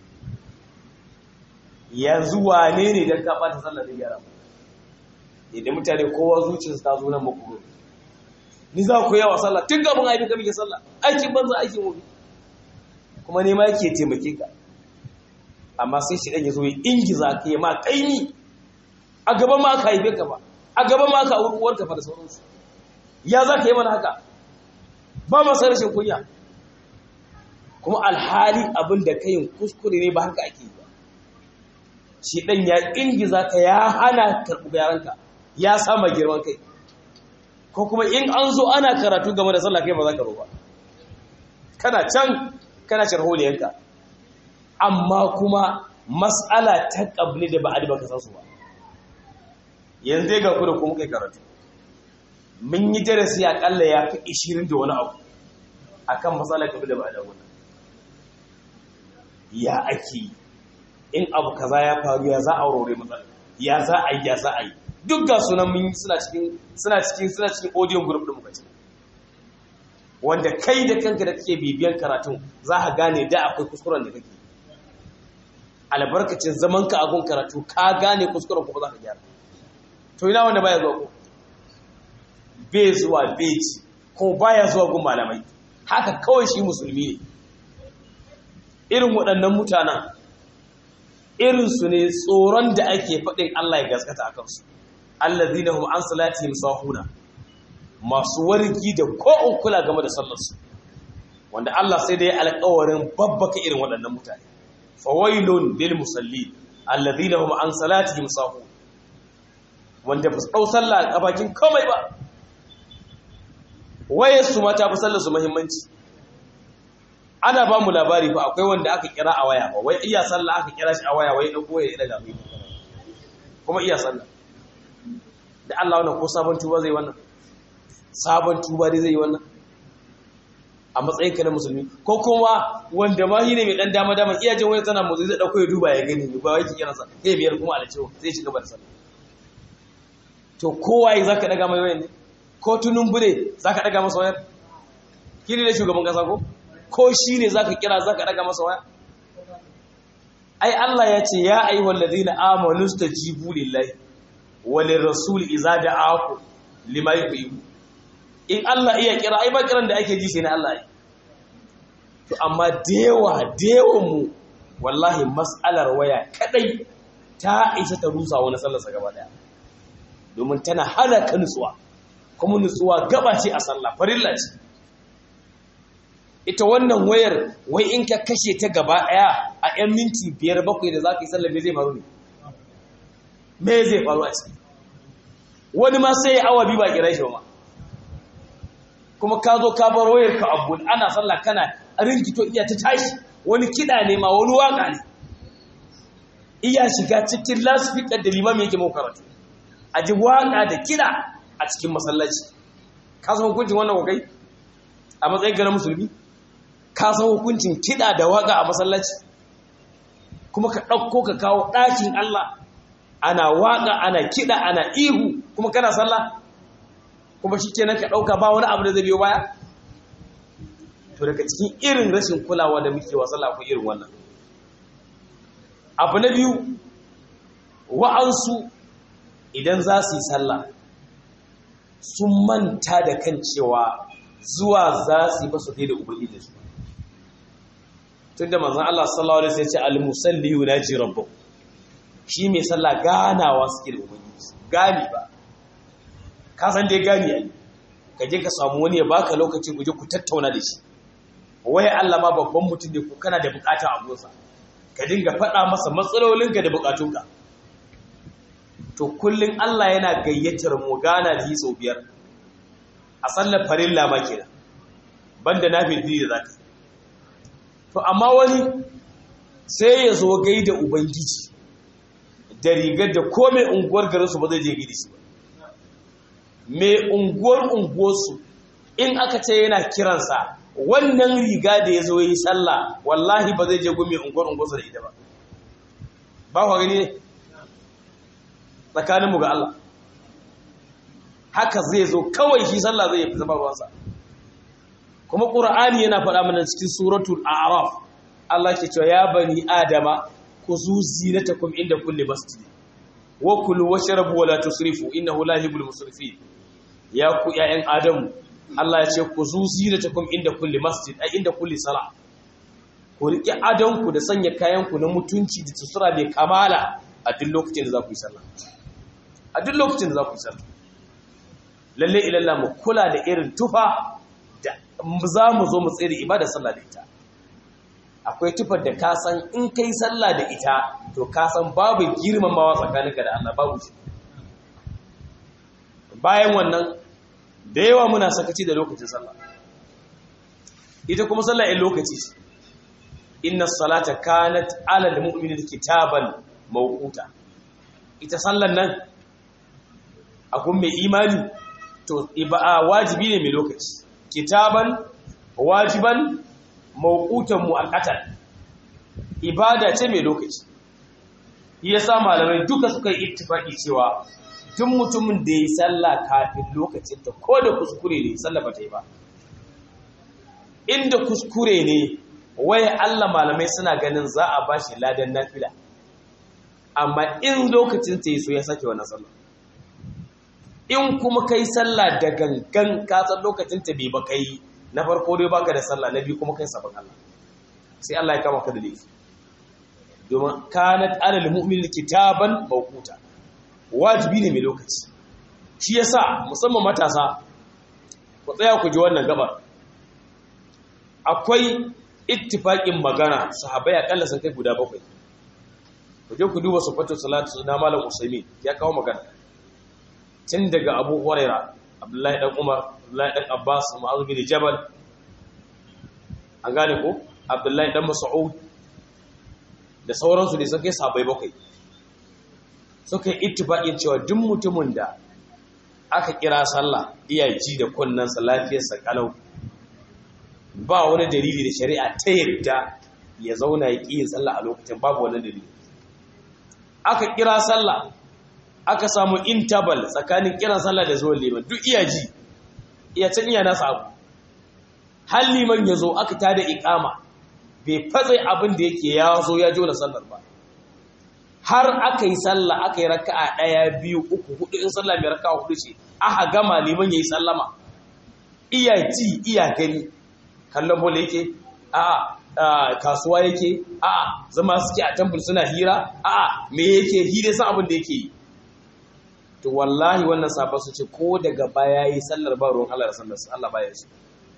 Yanzu wane ne dan ka bata sallar da gyara mu? Idan mutane kowa zuciyarsa ta zo nan makuro. Ni za ku yawa sallah tun gaban aibi ka muke sallah, aikin banza aikin wobi, kuma ne ma yake taimake ka. Amma sai shi dan ya zo ya ingiza ka ya ma kaimi, a gaban ma aka haife ka ba, a gaban ma aka auri uwarka fa da sauransu. Ya za ka yi mana haka? Ba ma san rashin kunya. Kuma alhali abin da kayin kuskure ne, ba haka ake yi ba. Shi dan ya ingiza ka, ya hana karɓi yaranka, ya sama girman kai. Ko kuma in an zo ana karatu game da sallah kai ba za ka roba, kana can kana sharholiyanka, amma kuma mas'ala ta qabli da ba'di baka san su ba. Yanzu dai ga ku da kuma kai karatu, mun yi darasi akalla ya fi 20 da wani abu akan mas'alar qabli da ba'di wannan. Ya ake in abu kaza ya faru, ya za a aurore matsala, ya za a yi duk ga sunan mun suna cikin audio group din muka ce, wanda kai da kanka da kake bibiyan karatun za ka gane da akwai kuskuren da kake. Albarkacin zaman ka a gun karatu ka gane kuskuren kuma za ka gyara. To ina wanda baya zuwa ko bai zuwa bai ci ko baya zuwa gun malamai, haka kawai shi musulmi ne. Irin waɗannan mutanen irinsu ne tsoron da ake faɗin Allah ya gaskata a kansu. Allazina hum an salatihim sahuna, masu wargi da ko'un kula game da sallarsu, wanda Allah sai da ya alƙawarin babbaka irin waɗannan mutane. Fawailun lil musallin allazina hum an salatihim sahun, wanda ba su ɗau sallah a bakin komai ba, wayarsu ma ta fi sallarsu muhimmanci. Ana ba mu labari fa akwai wanda aka kira a waya ba, wai iya sallah aka kira shi a waya, wai ɗauko ya daga mai kuma iya sallah. Da Allah wannan ko sabon tuba zai wannan? Sabon tuba dai zai yi wannan a matsayin ka na musulmi? Ko kuma wanda ma shine mai dan dama iya jin waya tana motsi zai dauko ya duba ya gani ba wai ki kira sa sai biyar kuma alacewa sai shiga bar sallah. to kowaye za ka ɗaga mai wayar ne ko tunumbu ne za ka ɗaga masa wayar kiri da shugaban ƙasa ko shi ne za ka kira za ka ɗaga masa waya ai Allah ya ce ya ayyuhal ladina amanu stajibu lillahi walir rasul idza da'akum lima yuhibbu in Allah iya kira ai ba kiran da ake ji sai na Allah ai to amma dewa mu wallahi mas'alar waya kadai ta isa ta rusa wani sallarsa gaba daya domin tana hana ka nutsuwa kuma nutsuwa gaba ce a sallah farilla ce ita wannan wayar wai in ka kashe ta gaba daya a 'yan minti 5-7 da za ka yi sallar me zai faru ne me zai faru a ciki wani ma sai awa biyu ba kira shi ba kuma ka zo ka bar wayar ka abu ana sallah kana rinkito iya ta tashi wani kiɗa ne ma wani waka ne iya shiga cikin lasfikar da limam yake mau karatu a ji waka da kiɗa a cikin masallaci ka san hukuncin wannan kokai a matsayin ganin musulmi ka san hukuncin kiɗa da waka a masallaci kuma ka ɗauko ka kawo ɗakin Allah ana waka ana kiɗa ana ihu kuma kana sallah kuma shi kenan ka ɗauka ba wani abu da zai biyo baya to daga cikin irin rashin kulawa da muke wa sallah akwai irin wannan abu na biyu wa'ansu idan za su yi sallah sun manta da kan cewa zuwa za su yi ba su da ubangiji su tun da manzan Allah sallallahu alaihi wasallam ya ce al-musalli yunaji rabbahu shi mai sallah ganawa suke da ubangiji gani ba ka san dai gani ai ka je ka samu wani ya baka lokaci guje ku tattauna da shi waye Allah ma babban mutum ne ku kana da bukata a gonsa ka dinga faɗa masa matsalolinka da bukatunka to kullun Allah yana gayyatar mu gana da yi sau 5 a sallar farilla ma kenan banda nafil da zaka to amma wani sai ya zo gaida ubangiji da rigar da komai unguwar garinsu ba zai je gidi shi ba mai unguwarsu in aka ce yana kiransa wannan riga da ya zo yi sallah wallahi ba zai je gumi unguwarsu da ita ba ba ku gani ne tsakaninmu ga Allah haka zai zo kawai shi sallah zai fi zama ruwansa kuma ƙur'ani yana faɗa mana cikin suratul a'raf Allah ke cewa ya bani adama kuzu zinatakum inda kulli masjid wa kulu washrabu wa la tusrifu innahu la yuhibbul musrifin ya ku ƴaƴan adamu Allah ya ce kuzu zinatakum inda kulli masjid ai inda kulli sala ku riƙe adanku da sanya kayanku na mutunci da tsura mai kamala a duk lokacin da za ku yi sallah a duk lokacin da za ku yi sallah lalle ilalla mu kula da irin tufa da za mu zo mu tsere ibada sallah da ita akwai tufar da ka san in kai sallah da ita to ka san babu girmamawa tsakaninka da Allah babu shi bayan wannan da yawa muna sakaci da lokacin sallah ita kuma sallah in lokaci ce inna salata kanat ala almu'minina kitaban mawquta ita sallan nan akun mai imani to wajibi ne mai lokaci kitaban wajiban mawqutan mu'akkatan ibada ce mai lokaci yasa malamai duka suka yi ittifaki cewa tun mutumin da yi sallah kafin lokacin ta ko da kuskure ne sallah ba ta yi ba inda kuskure ne waye Allah malamai suna ganin za a bashi ladan nafila amma in lokacin ta yi so ya sake wannan sallah in kuma kai sallah da gangan ka san lokacin ta bai ba kai na farko dai baka da sallah na biyu kuma kai sabon Allah sai Allah ya kama ka da laifi domin kanat alal mu'min kitaban mawquta wajibi ne mai lokaci shi yasa musamman matasa ku tsaya ku ji wannan gabar akwai ittifaqin magana sahabbai akalla sun kai guda 7 ku je ku duba sifatu salatu na malam Usaimin ya kawo magana tun daga Abu Hurairah Abdullahi dan Umar Abdullahi dan Abbas Mu'adh bin Jabal an gane ko Abdullahi dan Mas'ud da sauransu ne suka yi sahabbai 7 suka yi ittifaqin cewa duk mutumin da aka kira sallah iya ji da kunnansa lafiyarsa kalau ba wani dalili da shari'a ta yarda ya zauna ya ƙi yin sallah a lokacin babu wani dalili aka kira sallah aka samu interval tsakanin kiran sallah da zuwan liman duk iya ji iya can iya nasa abu har liman ya zo aka tada iqama bai fatsa abin da yake ya zo ya jona sallar ba har aka yi sallah aka yi raka'a 1 2 3 4 in sallah mai raka'a 4 ce aka gama liman yayi sallama iya ji iya gani kallon bola yake a'a kasuwa yake a'a zama suke a temple suna hira a'a me yake hira san abin da yake yi to wallahi wannan sabon su ce ko daga baya yi sallar ba ruwan Allah da sallar su Allah baya su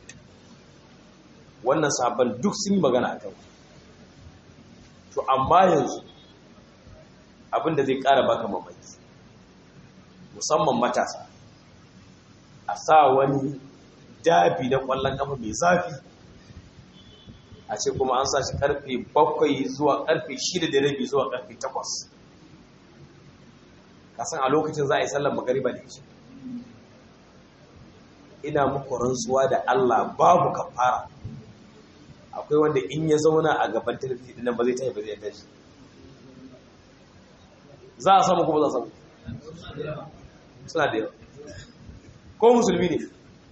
wannan sabon duk sun yi magana akan to amma yanzu abin da zai ƙara baka mamaki musamman matasa a sa wani dabi na ƙwallon kafa mai zafi a ce kuma an sa shi karfe 7 zuwa karfe 6:30 zuwa karfe 8 kasan a lokacin za a yi sallar magariba da shi ina muku rantsuwa da Allah babu kafara akwai wanda in ya zauna a gaban talabijin nan ba zai tafi ba zai tashi za a samu kuma za a samu suna da yawa ko musulmi ne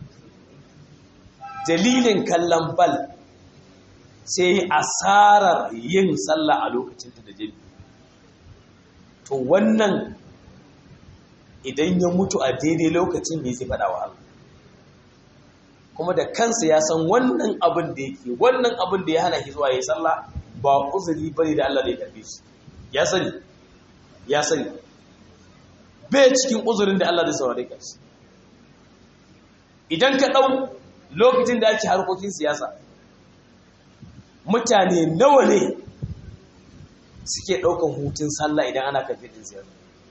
dalilin kallon bal sai asarar yin sallah a lokacin ta da jami to wannan idan ya mutu a daidai lokacin ne zai faɗa wa Allah kuma da kansa ya san wannan abin da yake wannan abin da ya hana shi zuwa yi sallah ba uzuri bane da Allah zai karbe shi ya sani bai cikin uzurin da Allah zai saurare ka shi idan ka dau lokacin da ake harkokin siyasa mutane nawa ne suke daukan hutun sallah idan ana kamfen din siyasa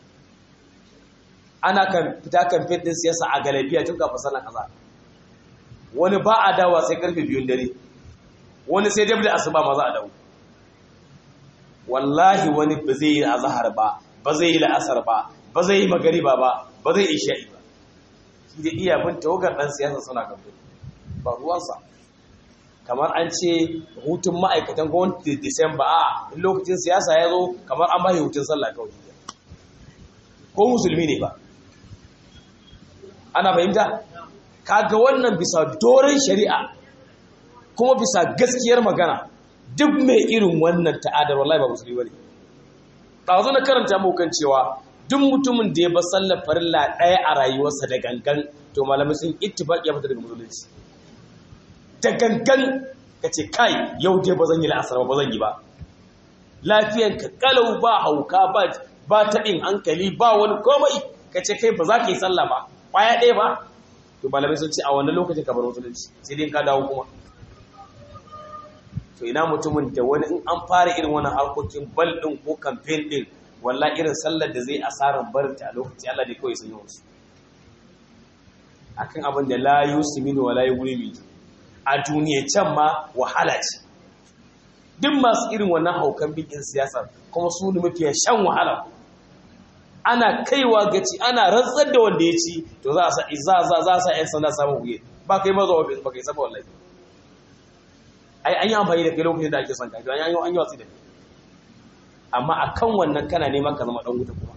ana kan fita kamfen din siyasa a galabiya tun kafin sallar kaza wani ba a dawa sai karfe 2 dare wani sai dab da asuba ma za a dawo wallahi wani ba zai yi azhar ba zai yi la'asar ba zai yi magariba ba zai yi isha'i ba shi da iya bin tawagar dan siyasa suna kamfen ba ruwansa kamar an ce hutun ma'aikatan gwamnati da Disamba a lokacin siyasa ya zo kamar an bashi hutun sallah kawai ko musulmi ne ba ana fahimta kaga wannan bisa doron shari'a kuma bisa gaskiyar magana duk mai irin wannan ta'adar wallahi ba musulmi bane ɗazu na karanta mu kan cewa duk mutumin da ya ba sallar farilla ɗaya a rayuwarsa da gangan to malamai sun ittifaqi ya fita daga musulunci da gangan kace kai yau dai bazan yi la'asar ba zan yi ba lafiyanka kalau ba hauka ba taɓin hankali ba wani komai kace kai ba za ka yi sallah ba kwaya ɗaya ba to malamai sun ce a wannan lokacin ka bar musulunci sai dai ka dawo kuma to ina mutumin da wani in an fara irin wannan harkokin bal din ko campaign din wallahi irin sallar da zai asaran barinta a lokaci Allah dai kawai sun yi wasu akan abin da la yusminu wala yughni a duniya can ma wahala ce duk masu irin wannan haukan bikin siyasa kuma su ne mafiya shan wahala ana kaiwa gaci ana rantsar da wanda ya ci to za a sa yan sanda samun huye ba kai mazo ofis ba kai saba wallahi ai an yi amfani da kai lokacin da ake son ka an yi watsi da kai amma akan wannan kana neman ka zama dan wuta kuma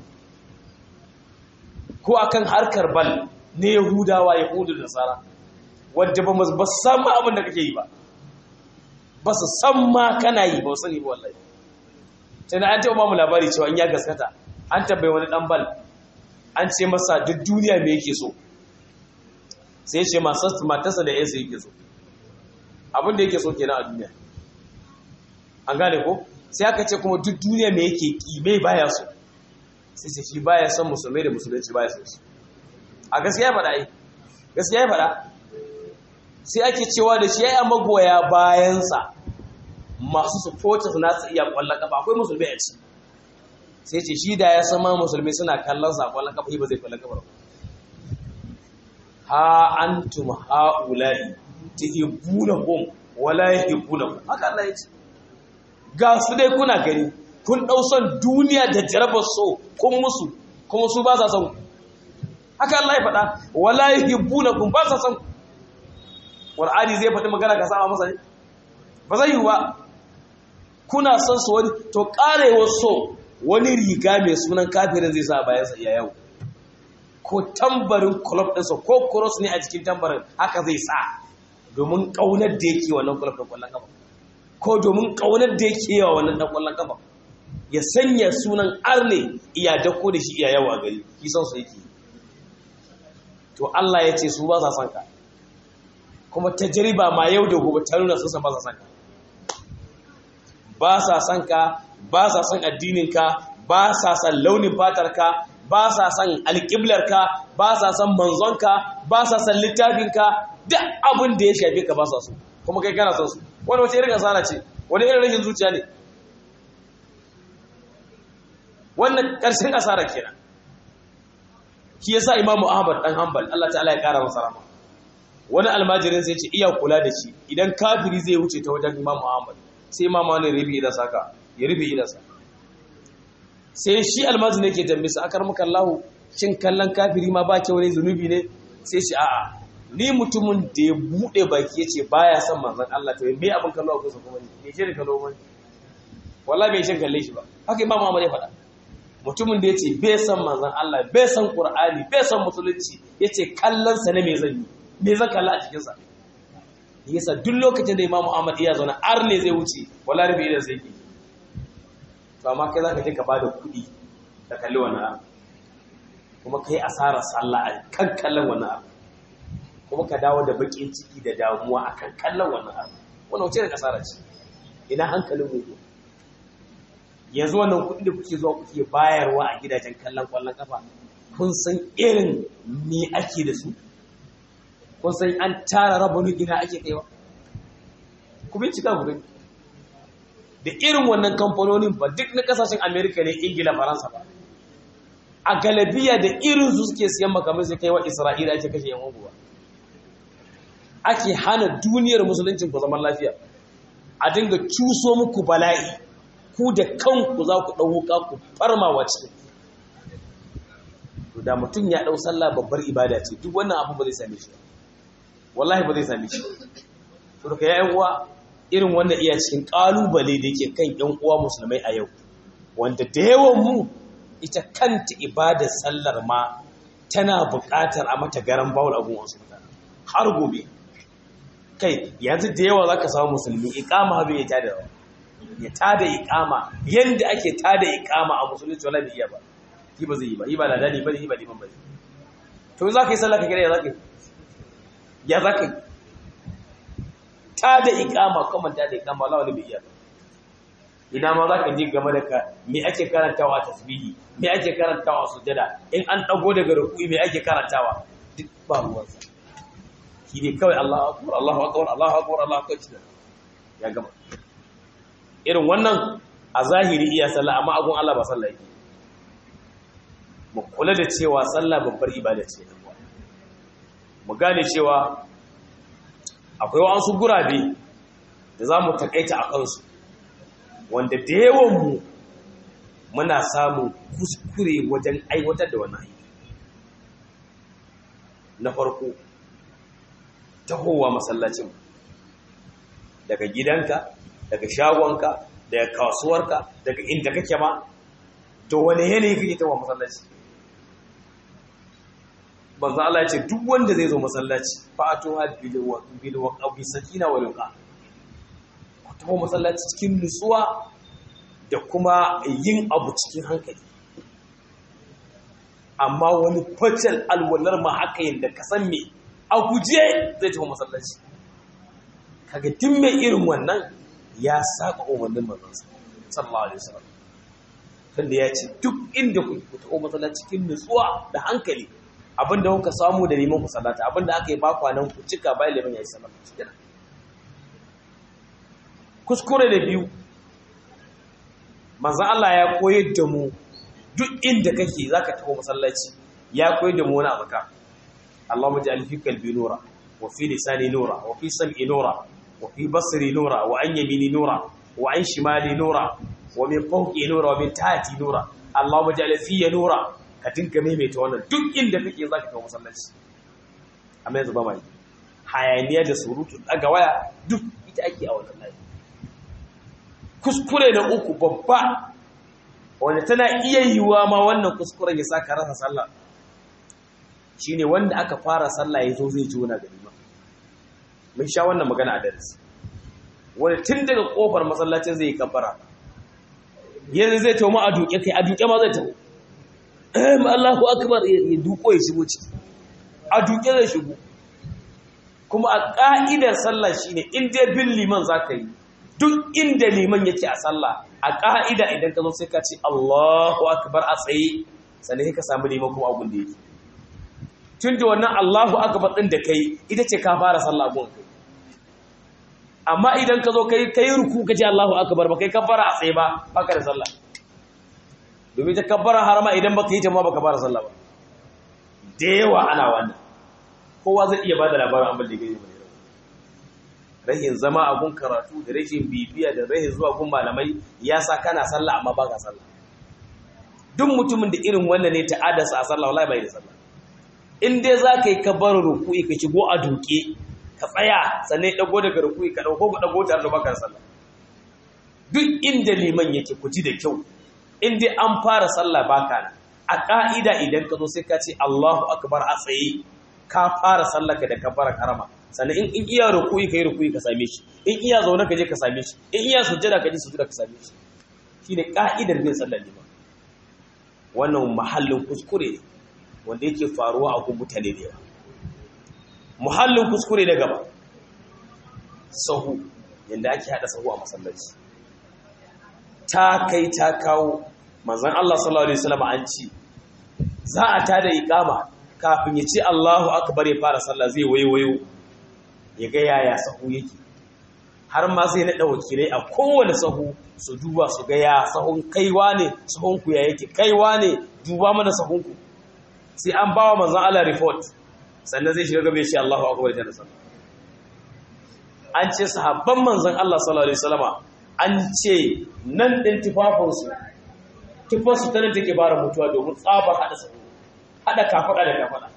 ko akan harkar bal ne yahudu da nasara wanda ba san ma abin da kake yi ba su san ma kana yi ba sani ba wallahi sai na an taɓa ba mu labari cewa in ya gaskata an tabbai wani dan bal an ce masa duk duniya me yake so sai ce matarsa da yansa yake so abin da yake so kenan a duniya an gane ko sai aka ce kuma duk duniya me yake ki baya so sai ce shi baya son musulmai da musulunci baya son su a gaskiya faɗa gaskiya ya faɗa sai ake cewa da shi ya yi magoya bayansa masu supporters nasu iya kwallon kafa akwai musulmai a ci sai ce shi da ya sama musulmi suna kallon sa kwallon kafa ba zai kwallon kafa ba ha antum haula'i tuhibbunahum wala yuhibbunakum haka Allah ya ce ga su dai kuna gani kun dau son duniya da jarabar so kun musu kuma su ba sa son haka Allah ya faɗa wala yuhibbunakum ba sa son Qur'ani zai faɗi magana ka sama masa ne ba zai yi ba kuna son su wani to karewar so wani riga mai sunan kafirin zai sa bayansa iya yau, ko tambarin club ɗinsa ko cross ne a cikin tambarin haka zai sa domin ƙaunar da yake wannan club ɗin ƙwallon kafa, ko domin ƙaunar da yake yawa wannan ɗan ƙwallon kafa, ya sanya sunan arne iya dako da shi iya yawa a gari, kisan su yake. To Allah ya ce su ba sa son ka, kuma tajriba ma yau da gobe ta nuna sun san ba sa son ka, ba sa son ka, ba sa son addininka, ba sa son launin fatarka, ba sa son alƙiblarka, ba sa son manzonka, ba sa son littafinka, duk abin da ya shafe ka ba sa so, kuma kai kana son su. Wani wace irin asara ce, wani irin rashin zuciya ne, wannan ƙarshen asara kenan. Shi yasa Imamu Ahmad dan Hanbal Allah ta'ala ya ƙara masa rahama, wani almajirin sai ce iya kula da shi, idan kafiri zai wuce ta wajen Imamu Ahmad sai Imamu ne rufe idansa haka, ya rufe idansa. Sai shi almajirin yake tambaye sa, akar maka Allah, shin kallon kafiri ma ba kyau ne, zunubi ne? Sai shi a'a, ni mutumin da ya bude baki yace baya son manzon Allah, to me abin kallo a kusa kuma ne? Me ke da kallo mai? Wallahi bai shin kalle shi ba. Haka Imamu Ahmad ya faɗa. Mutumin da yace bai san manzon Allah, bai san Qur'ani, bai san musulunci, yace kallon sa ne me zan yi? Me zan kalla a cikin sa? Yasa duk lokacin da Imamu Ahmad iya zauna arne zai wuce, wallahi rufe idan sai ki. To amma kai zaka je ka bada kuɗi ka kalli wannan abu, kuma kai asarar sallah a kan kallon wannan abu, kuma ka dawo da bakin ciki da damuwa akan kallon wannan abu. Wannan wace da kasara ce? Ina hankalin mu? Yanzu wannan kuɗi da kuke zuwa kuke bayarwa a gidajen kallon kwallon kafa, kun san irin me ake da su? Kun san an tara rabonu gina ake kaiwa? Ku bincika ku gani. Da irin wannan kamfanonin ba duk na kasashen Amerika ne, Ingila, Faransa ba. A galabiya da irin su suke siyan makamai sai kai wa Isra'ila ake kashe yan uwa. Ake hana duniyar musuluncin ku zaman lafiya. A dinga cuso muku bala'i. Ku da kanku za ku ɗauka ku farmawa cikin. To da mutum ya ɗau sallah babbar ibada ce, duk wannan abu ba zai same shi. Wallahi ba zai same shi. To da kai uwa, irin wannan iya cikin ƙalubale da yake kan ƴan uwa musulmai a yau, wanda da yawan mu ita kanta ibadar sallar ma tana buƙatar a mata garan bawul abun wasu mutane har gobe. Kai yanzu da yawa zaka samu musulmi iqama bai ya tada iqama yanda ake tada iqama a musulunci wala bai iya ba, yi ba zai yi ba, yi ba da dani ba, yi ba liman ba. To zaka yi sallah ka kira ya zaka yi tada iqama kuma tada iqama wala bai iya ba. Ina ma zaka ji game da ka me ake karantawa tasbihi, me ake karantawa sujada, in an dago daga ruku'i me ake karantawa, duk ba ruwan sa. Shi ne kawai Allahu akbar Allahu akbar Allahu akbar Allahu akbar, ya gama. Irin wannan a zahiri iya sallah, amma agun Allah ba sallah yake. Mu kula da cewa sallah babbar ibada ce. Mu gane cewa akwai wasu gurabe da za mu takaita a kansu, wanda da yawanmu muna samun kuskure wajen aiwatar da wannan aiki. Na farko, tahowa masallacin daga gidanka, daga shagonka, daga kasuwarka, daga inda kake ma, to wani yanayi kake tahowa masallaci? Banza Allah ya ce duk wanda zai zo masallaci fa'atuha bil waqabi sakina wal waqa, ku taho masallaci cikin nutsuwa da kuma yin abu cikin hankali. Amma wani fatal alwalar ma haka yanda ka san me a guje zai taho masallaci, kaga tun mai irin wannan ya saka umarnin manzon sallallahu alaihi wasallam, tunda ya ce duk inda ku taho masallaci cikin nutsuwa da hankali, abinda kuka samu da neman ku sallata, abinda aka yi bakwa nan ku cika bayan liman yayi sallata. Kuskure da biyu, manzo Allah ya koyar da mu duk inda kake zaka tafi masallaci, ya koyar da mu wani azka. Allahumma ja'al fi qalbi nura wa fi lisani nura wa fi sam'i nura wa fi basri nura wa an yamini nura wa an shimali nura wa min fawqi nura wa min tahti nura. Allahumma ja'al fi nura, ka dinka maimaita wannan duk inda kake zaka kawo masallaci. Amma yanzu ba mai hayaniya da surutu daga waya duk ita ake a wannan layi. Kuskure na uku babba wanda tana iya yiwuwa ma wannan kuskuren ya sa ka rasa sallah shine wanda aka fara sallah ya zo zai ji wani gari ma mun sha wannan magana a darasi wanda tun daga kofar masallacin zai yi kabbara yanzu zai tawo ma a duke kai a duke ma zai tawo Allahu akbar ya duko ya shigo ciki a duke zai shigo kuma a ka'idar sallah shine in dai bin liman zaka yi duk inda liman yake a sallah a ka'ida idan ka zo sai ka ce Allahu akbar a tsaye sannan ka samu liman kuma abun da yake tun da wannan Allahu akbar din da kai ita ce ka fara sallah gun kai amma idan ka zo kai ruku ka ce Allahu akbar ba kai kabbara a tsaye ba baka da sallah domin ta kabbara harama idan baka yi ta ma baka fara sallah ba da yawa ana wannan kowa zai iya bada labarin abin da gani mai rahin zama a gun karatu da rashin bibiya da rahin zuwa gun malamai ya sa kana sallah amma baka sallah duk mutumin da irin wannan ne ta'adarsa a sallah wallahi bai da sallah in dai za ka yi kabbarar ruku'i ka shigo a duke ka tsaya sannan ya dago daga ruku'i ka dauko ku dago tare da baka sallah duk inda liman yake ku ji da kyau in dai an fara sallah baka na a ka'ida idan ka zo sai ka ce Allahu akbar a tsaye ka fara sallah ka da kabbarar karama sannan in iya ruku'i kai ruku'i ka same shi in iya zaune ka je ka same shi in iya sujjada ka je sujjada ka same shi shine ka'idar bin sallar liman wannan mahallin kuskure ne wanda yake faruwa a kun mutane da yawa muhallin kuskure na gaba sahu yanda ake hada sahu a masallaci ta kai ta kawo manzon Allah sallallahu alaihi wasallam an ci za a tada iqama kafin ya ce Allahu akbar ya fara sallah zai wayo ya ga yaya sahu yake har ma sai na da wakilai a kowane sahu su duba su ga ya sahun kaiwa ne sahun ku ya yake kaiwa ne duba mana sahun ku sai an bawa manzon Allah report sannan zai shiga gabe shi Allahu akbar da sallah an ce sahabban manzon Allah sallallahu alaihi wasallama an ce nan din tufafinsu tana take bara mutuwa domin tsabar hada sahu hada kafada da kafada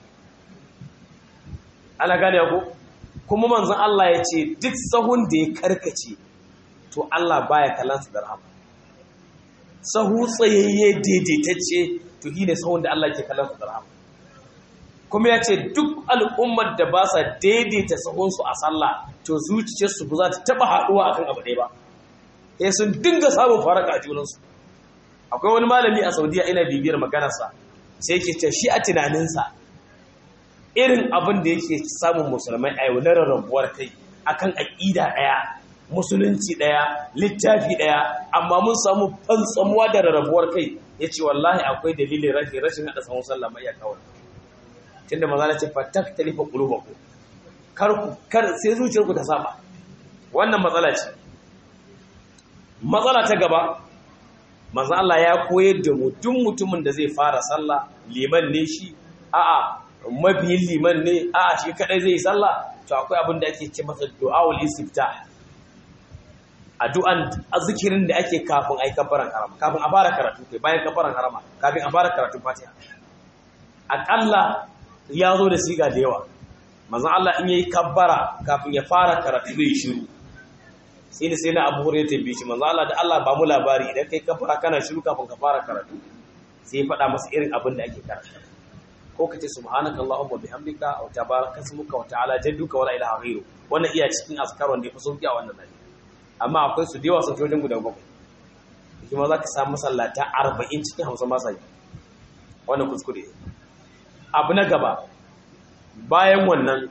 ana gane ko kuma manzon Allah ya ce duk sahun da ya karkace to Allah baya kallansa da rahama sahu tsayayye daidaitacce to shine sahun da Allah ke kallansa da rahama kuma ya ce duk al'ummar da ba sa daidaita sahunsu a sallah to zuciyarsu ba za ta taba haduwa akan abu ɗaya ba sai sun dinga samun faraka a junansu akwai wani malami a Saudiya ina bibiyar maganarsa sai yake ce shi a tunaninsa irin abin da yake samun musulmai a yau na rarrabuwar kai akan aƙida ɗaya musulunci ɗaya littafi ɗaya amma mun samu fantsamuwa da rarrabuwar kai ya ce wallahi akwai dalilin rashin haɗa samun sallah mai kawai tunda maza na ce fatak talifa ƙulubaku kar sai zuciyarku ta saba wannan matsala ce matsala ta gaba manzo Allah ya koyar da mu duk mutumin da zai fara sallah liman ne shi a'a mabiyin liman ne a'a shi kadai zai yi sallah to akwai abin da ake ce masa du'aul istiftah addu'an zikirin da ake kafin ai kafaran harama kafin a fara karatu kai bayan kafaran harama kafin a fara karatu Fatiha akalla ya zo da siga da yawa manzo Allah in yayi kabbara kafin ya fara karatu zai shiru sai na Abu Hurairah tambaye shi manzo Allah da Allah ba mu labari idan kai kabbara kana shiru kafin ka fara karatu sai ya faɗa masa irin abin da ake karanta ko kace subhanakallahumma bihamdika wa tabaraka ismuka wa ta'ala jadduka wa la ilaha ghairu wannan iya cikin azkar wanda yafi sauki a wannan dare amma akwai su da yawa sun wajen guda bakwai kuma zaka samu masallata 40 cikin 50 masa wannan kuskure abu na gaba bayan wannan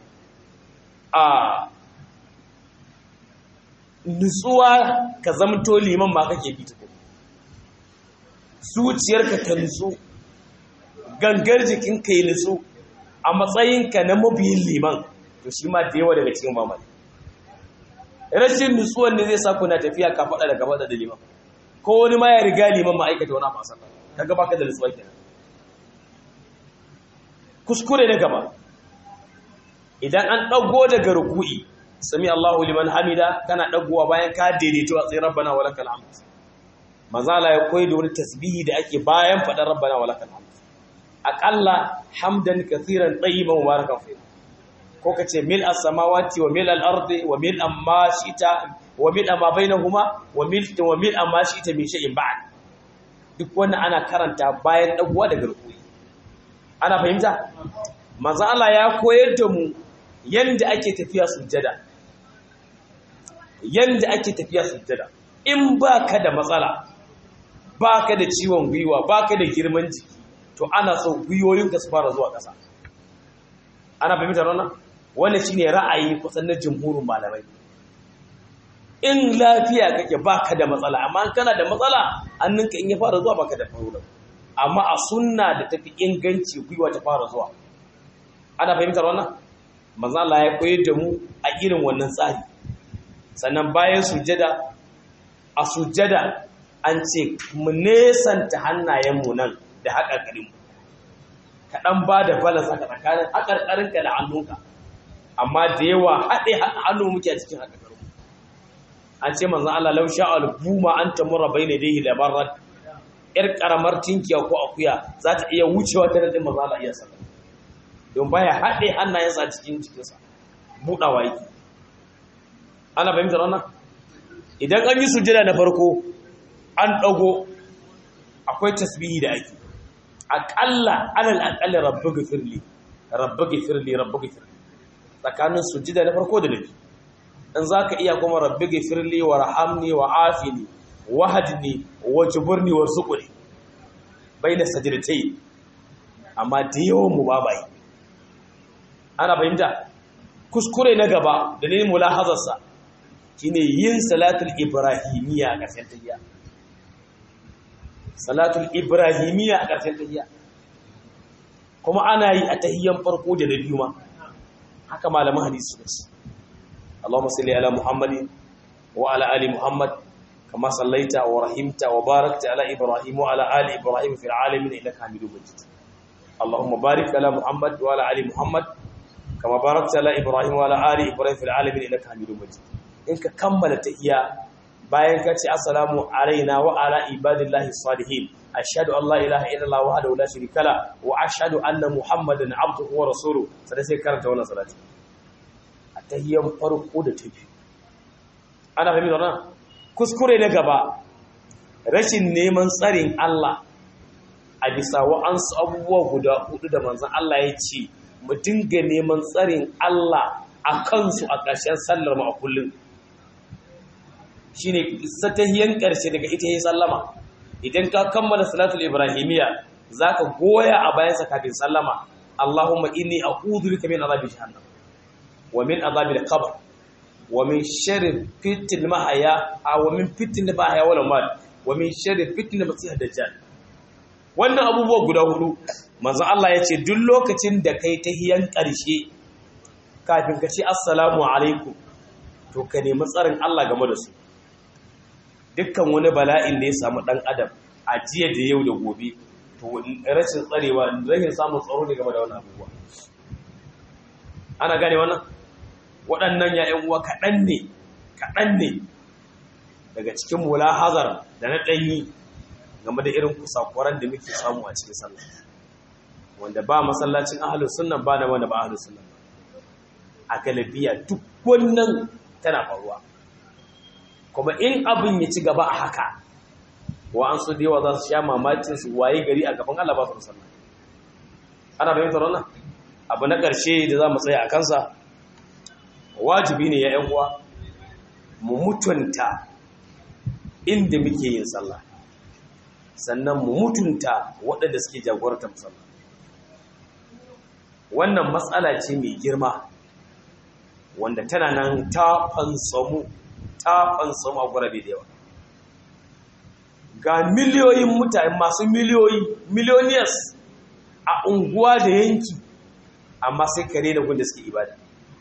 nutsuwa ka zamto liman ma kake bi tuko zuciyarka ta nutsu gangar jikinka yi nutsu a matsayinka na mabiyin liman to shi ma da yawa daga cikin mamaki rashin nutsuwan ne zai sa kuna tafiya ka faɗa da gaba da liman ko wani ma ya riga liman ma'aikata wani abu a sallah kaga baka da nutsuwa kenan kuskure na gaba idan an ɗago daga ruku'i sami Allahu liman hamida kana ɗagowa bayan ka daidaito a tsayin rabbana wa lakal hamd mazala ya koyi da wani tasbihi da ake bayan faɗar rabbana wa lakal hamd aqalla hamdan kathiran tayyiban mubarakan fi ko kace mil as-samawati wa mil al-ardi wa mil amma shita wa mil amma bainahuma wa mil amma shita min shay'in ba'd duk wannan ana karanta bayan dagowa daga rukuni. Ana fahimta? Manzo Allah ya koyar da mu yanda ake tafiya sujjada. Yanda ake tafiya sujjada. In baka da matsala, baka da ciwon gwiwa, baka da girman jiki, to ana so gwiwoyinka su fara zuwa ƙasa. Ana fahimtar wannan? Wannan shine ra'ayi kusan na jumhurin malamai. In lafiya kake baka da matsala, amma kana da matsala hannunka in ya fara zuwa baka da problem. Amma a sunna da tafi inganci gwiwa ta fara zuwa. Ana fahimtar wannan? Manzo Allah ya koyar da mu a irin wannan tsari. Sannan bayan sujjada, a sujjada an ce mu nesanta hannayenmu nan da haƙarƙarinmu. Ka ɗan ba da balas a tsakanin haƙarƙarinka da hannunka. Amma da yawa haɗe hannu muke a cikin haƙarƙarinmu. An ce manzan Allah lau sha'al buma an tamura bai ne dai labarar ‘yar ƙaramar tinkiya ko akuya za ta iya wucewa ta daɗin manzan Allah iya sallah. Don baya haɗe hannayensa a cikin jikinsa, buɗawa yake. Ana fahimtar wannan? Idan an yi sujjada na farko, an ɗago, akwai tasbihi da ake. Aƙalla, alal aƙalla rabbi gafirli, rabbi gafirli, rabbi gafirli. Tsakanin sujjada na farko da na biyu. In za ka iya kuma rabbi gafirli wa rahamni wa afini wa hadni wa jiburni wa zuƙuri. Bai da sajirtai, amma da yawan mu ba bai. Ana fahimta? Kuskure na gaba da ne mulahazarsa shine yin salatul ibrahimiyya a ƙarshen tahiyya. Salatul ibrahimiyya a ƙarshen tahiyya. Kuma ana yi a tahiyyan farko da na biyu ma. Haka malaman hadisi su. Allahumma salli ala Muhammadin wa ala ali Muhammad kama sallaita wa rahimta wa barakta ala Ibrahim wa ala ali Ibrahim fil alamin innaka Hamidum Majid. Allahumma barik ala Muhammad wa ala ali Muhammad kama barakta ala Ibrahim wa ala ali Ibrahim fil alamin innaka Hamidum Majid. In ka kammala tahiyya bayan ka ce assalamu alaina wa ala ibadillahi salihin ashhadu an la ilaha illallah wahdahu la sharika la wa ashhadu anna muhammadan abduhu wa rasuluhu sai karanta wannan salati a tahiyyan farko da ta biyu. Ana fahimta wannan? Kuskure na gaba rashin neman tsarin Allah a bisa wa'ansu abubuwa guda hudu da manzon Allah ya ce mu dinga neman tsarin Allah a kansu a ƙarshen sallar mu a kullum. Shine satahiyan ƙarshe daga ita yayin sallama. Idan ka kammala salatul ibrahimiyya zaka goya a bayan sa kafin sallama Allahumma inni a'udhu bika min adhabi jahannam wa min adhabi al-qabr wa min sharri fitnil mahya wa min fitnil mahya wal mamat wa min sharri fitnil masih ad-dajjal. Wannan abubuwa guda hudu manzo Allah ya ce duk lokacin da kai tahiyan ƙarshe kafin ka ce assalamu alaikum to ka nemi tsarin Allah game da su. Dukkan wani bala'in da ya samu ɗan adam a jiya da yau da gobe to rashin tsarewa rashin samun tsaro ne game da wannan abubuwa. Ana gane wannan? Waɗannan ya'yan uwa kaɗan ne daga cikin mulahazar da na ɗanyi game da irin kusakuran da muke samu a cikin sallah, wanda ba masallacin ahlus sunna ba na wanda ba ahlus sunna. A galabiya duk wannan tana faruwa. Kuma in abin ya ci gaba a haka wa'ansu da yawa za su sha mamakin su waye gari a gaban Allah ba su sallah. Ana fahimtar wannan? Abu na ƙarshe da za mu tsaya a kansa wajibi ne ya uwa mu mutunta inda muke yin sallah, sannan mu mutunta waɗanda suke jagorantar sallah. Wannan matsala ce mai girma wanda tana nan ta fansamu a gurabe da yawa. Ga miliyoyin mutane masu millionaires a unguwa da yanki, amma sai ka rena gunda suke ibada.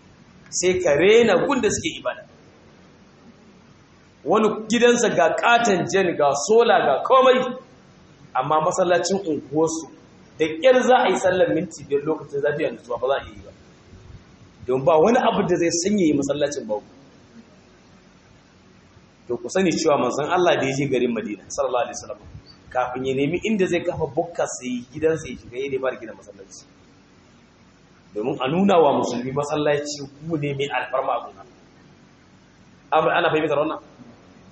Wani gidansa ga katon jen ga sola ga komai, amma masallacin unguwarsu da ƙyar za a yi sallar minti 5 lokacin zafi a nutsuwa ba za a yi ba, don ba wani abu da zai sanya yi masallacin babu. To ku sani cewa manzon Allah da ya je garin Madina sallallahu alaihi wasallam kafin ya nemi inda zai kafa bukka sai gidansa ya shiga yayin bar gidan masallaci, domin a nuna wa musulmi masallaci ku ne mai alfarma a gona. Ana fahimtar wannan?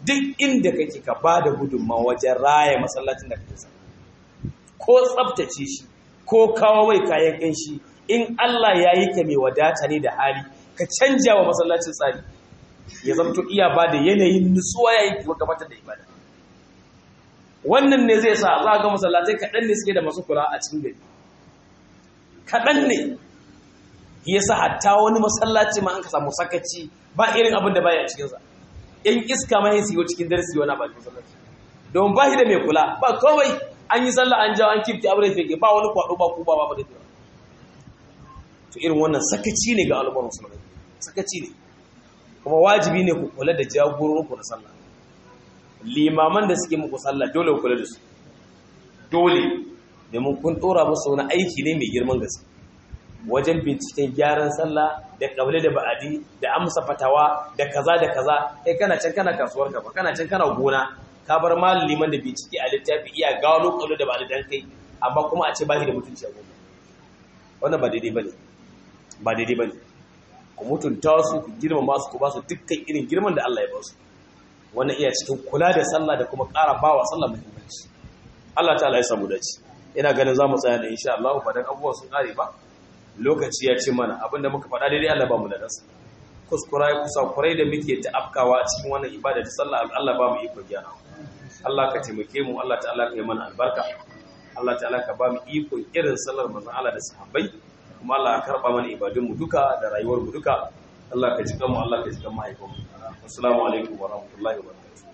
duk inda kake ka bada gudunmawa wajen raya masallacin da kake sa ko tsaftace shi ko kawo mai kayan kanshi in Allah ya yi ka mai wadata ne da hali ka canja wa masallacin tsari ya zamto iya bada yanayin nutsuwa yayin gabatar da ibada. Wannan ne zai sa za ga masallatai kaɗan ne suke da masu kula a cikin gari kaɗan ne ya sa hatta wani masallaci ma an ka samu sakaci ba irin abin da baya a cikinsa in iska ma yin siyo cikin darasi wani ba masallaci don ba shi da mai kula ba kawai an yi sallah an jawo an kifti abu da fege ba wani kwaɗo ba ku ba da to irin wannan sakaci ne ga al'ummar musulmai sakaci ne kuma wajibi ne ku kula da jagororinku na sallah limaman da suke muku sallah dole ku kula da su dole domin kun dora musu wani aiki ne mai girman gaske wajen binciken gyaran sallah da kabile da ba'adi da amsa fatawa da kaza kai kana can kana kasuwar ka kana can kana gona ka bar malin liman da bincike a littafi iya gano kabile da ba'adi dan kai amma kuma a ce ba shi da mutunci a gona wannan ba daidai bane ku mutunta su ku girmama su ku ba su dukkan irin girman da Allah ya ba su wannan iya cikin kula da sallah da kuma ƙara bawa sallah muhimmanci Allah ta'ala ya samu dace ina ganin zamu tsaya da insha Allah ba dan abubuwan sun kare ba lokaci ya ce mana abinda muka faɗa daidai Allah ba mu da nasa kurai da muke ta afkawa a cikin wannan ibada ta sallah Allah ba mu iko gyara Allah ka taimake mu Allah ta'ala ka yi mana albarka Allah ta'ala ka ba mu iko irin sallar manzon Allah da sahabbai kuma Allah ka karba mana ibadun mu duka da rayuwar mu duka Allah ka ji kanmu Allah ka ji kan mahaifanmu assalamu alaikum wa rahmatullahi wa barakatuh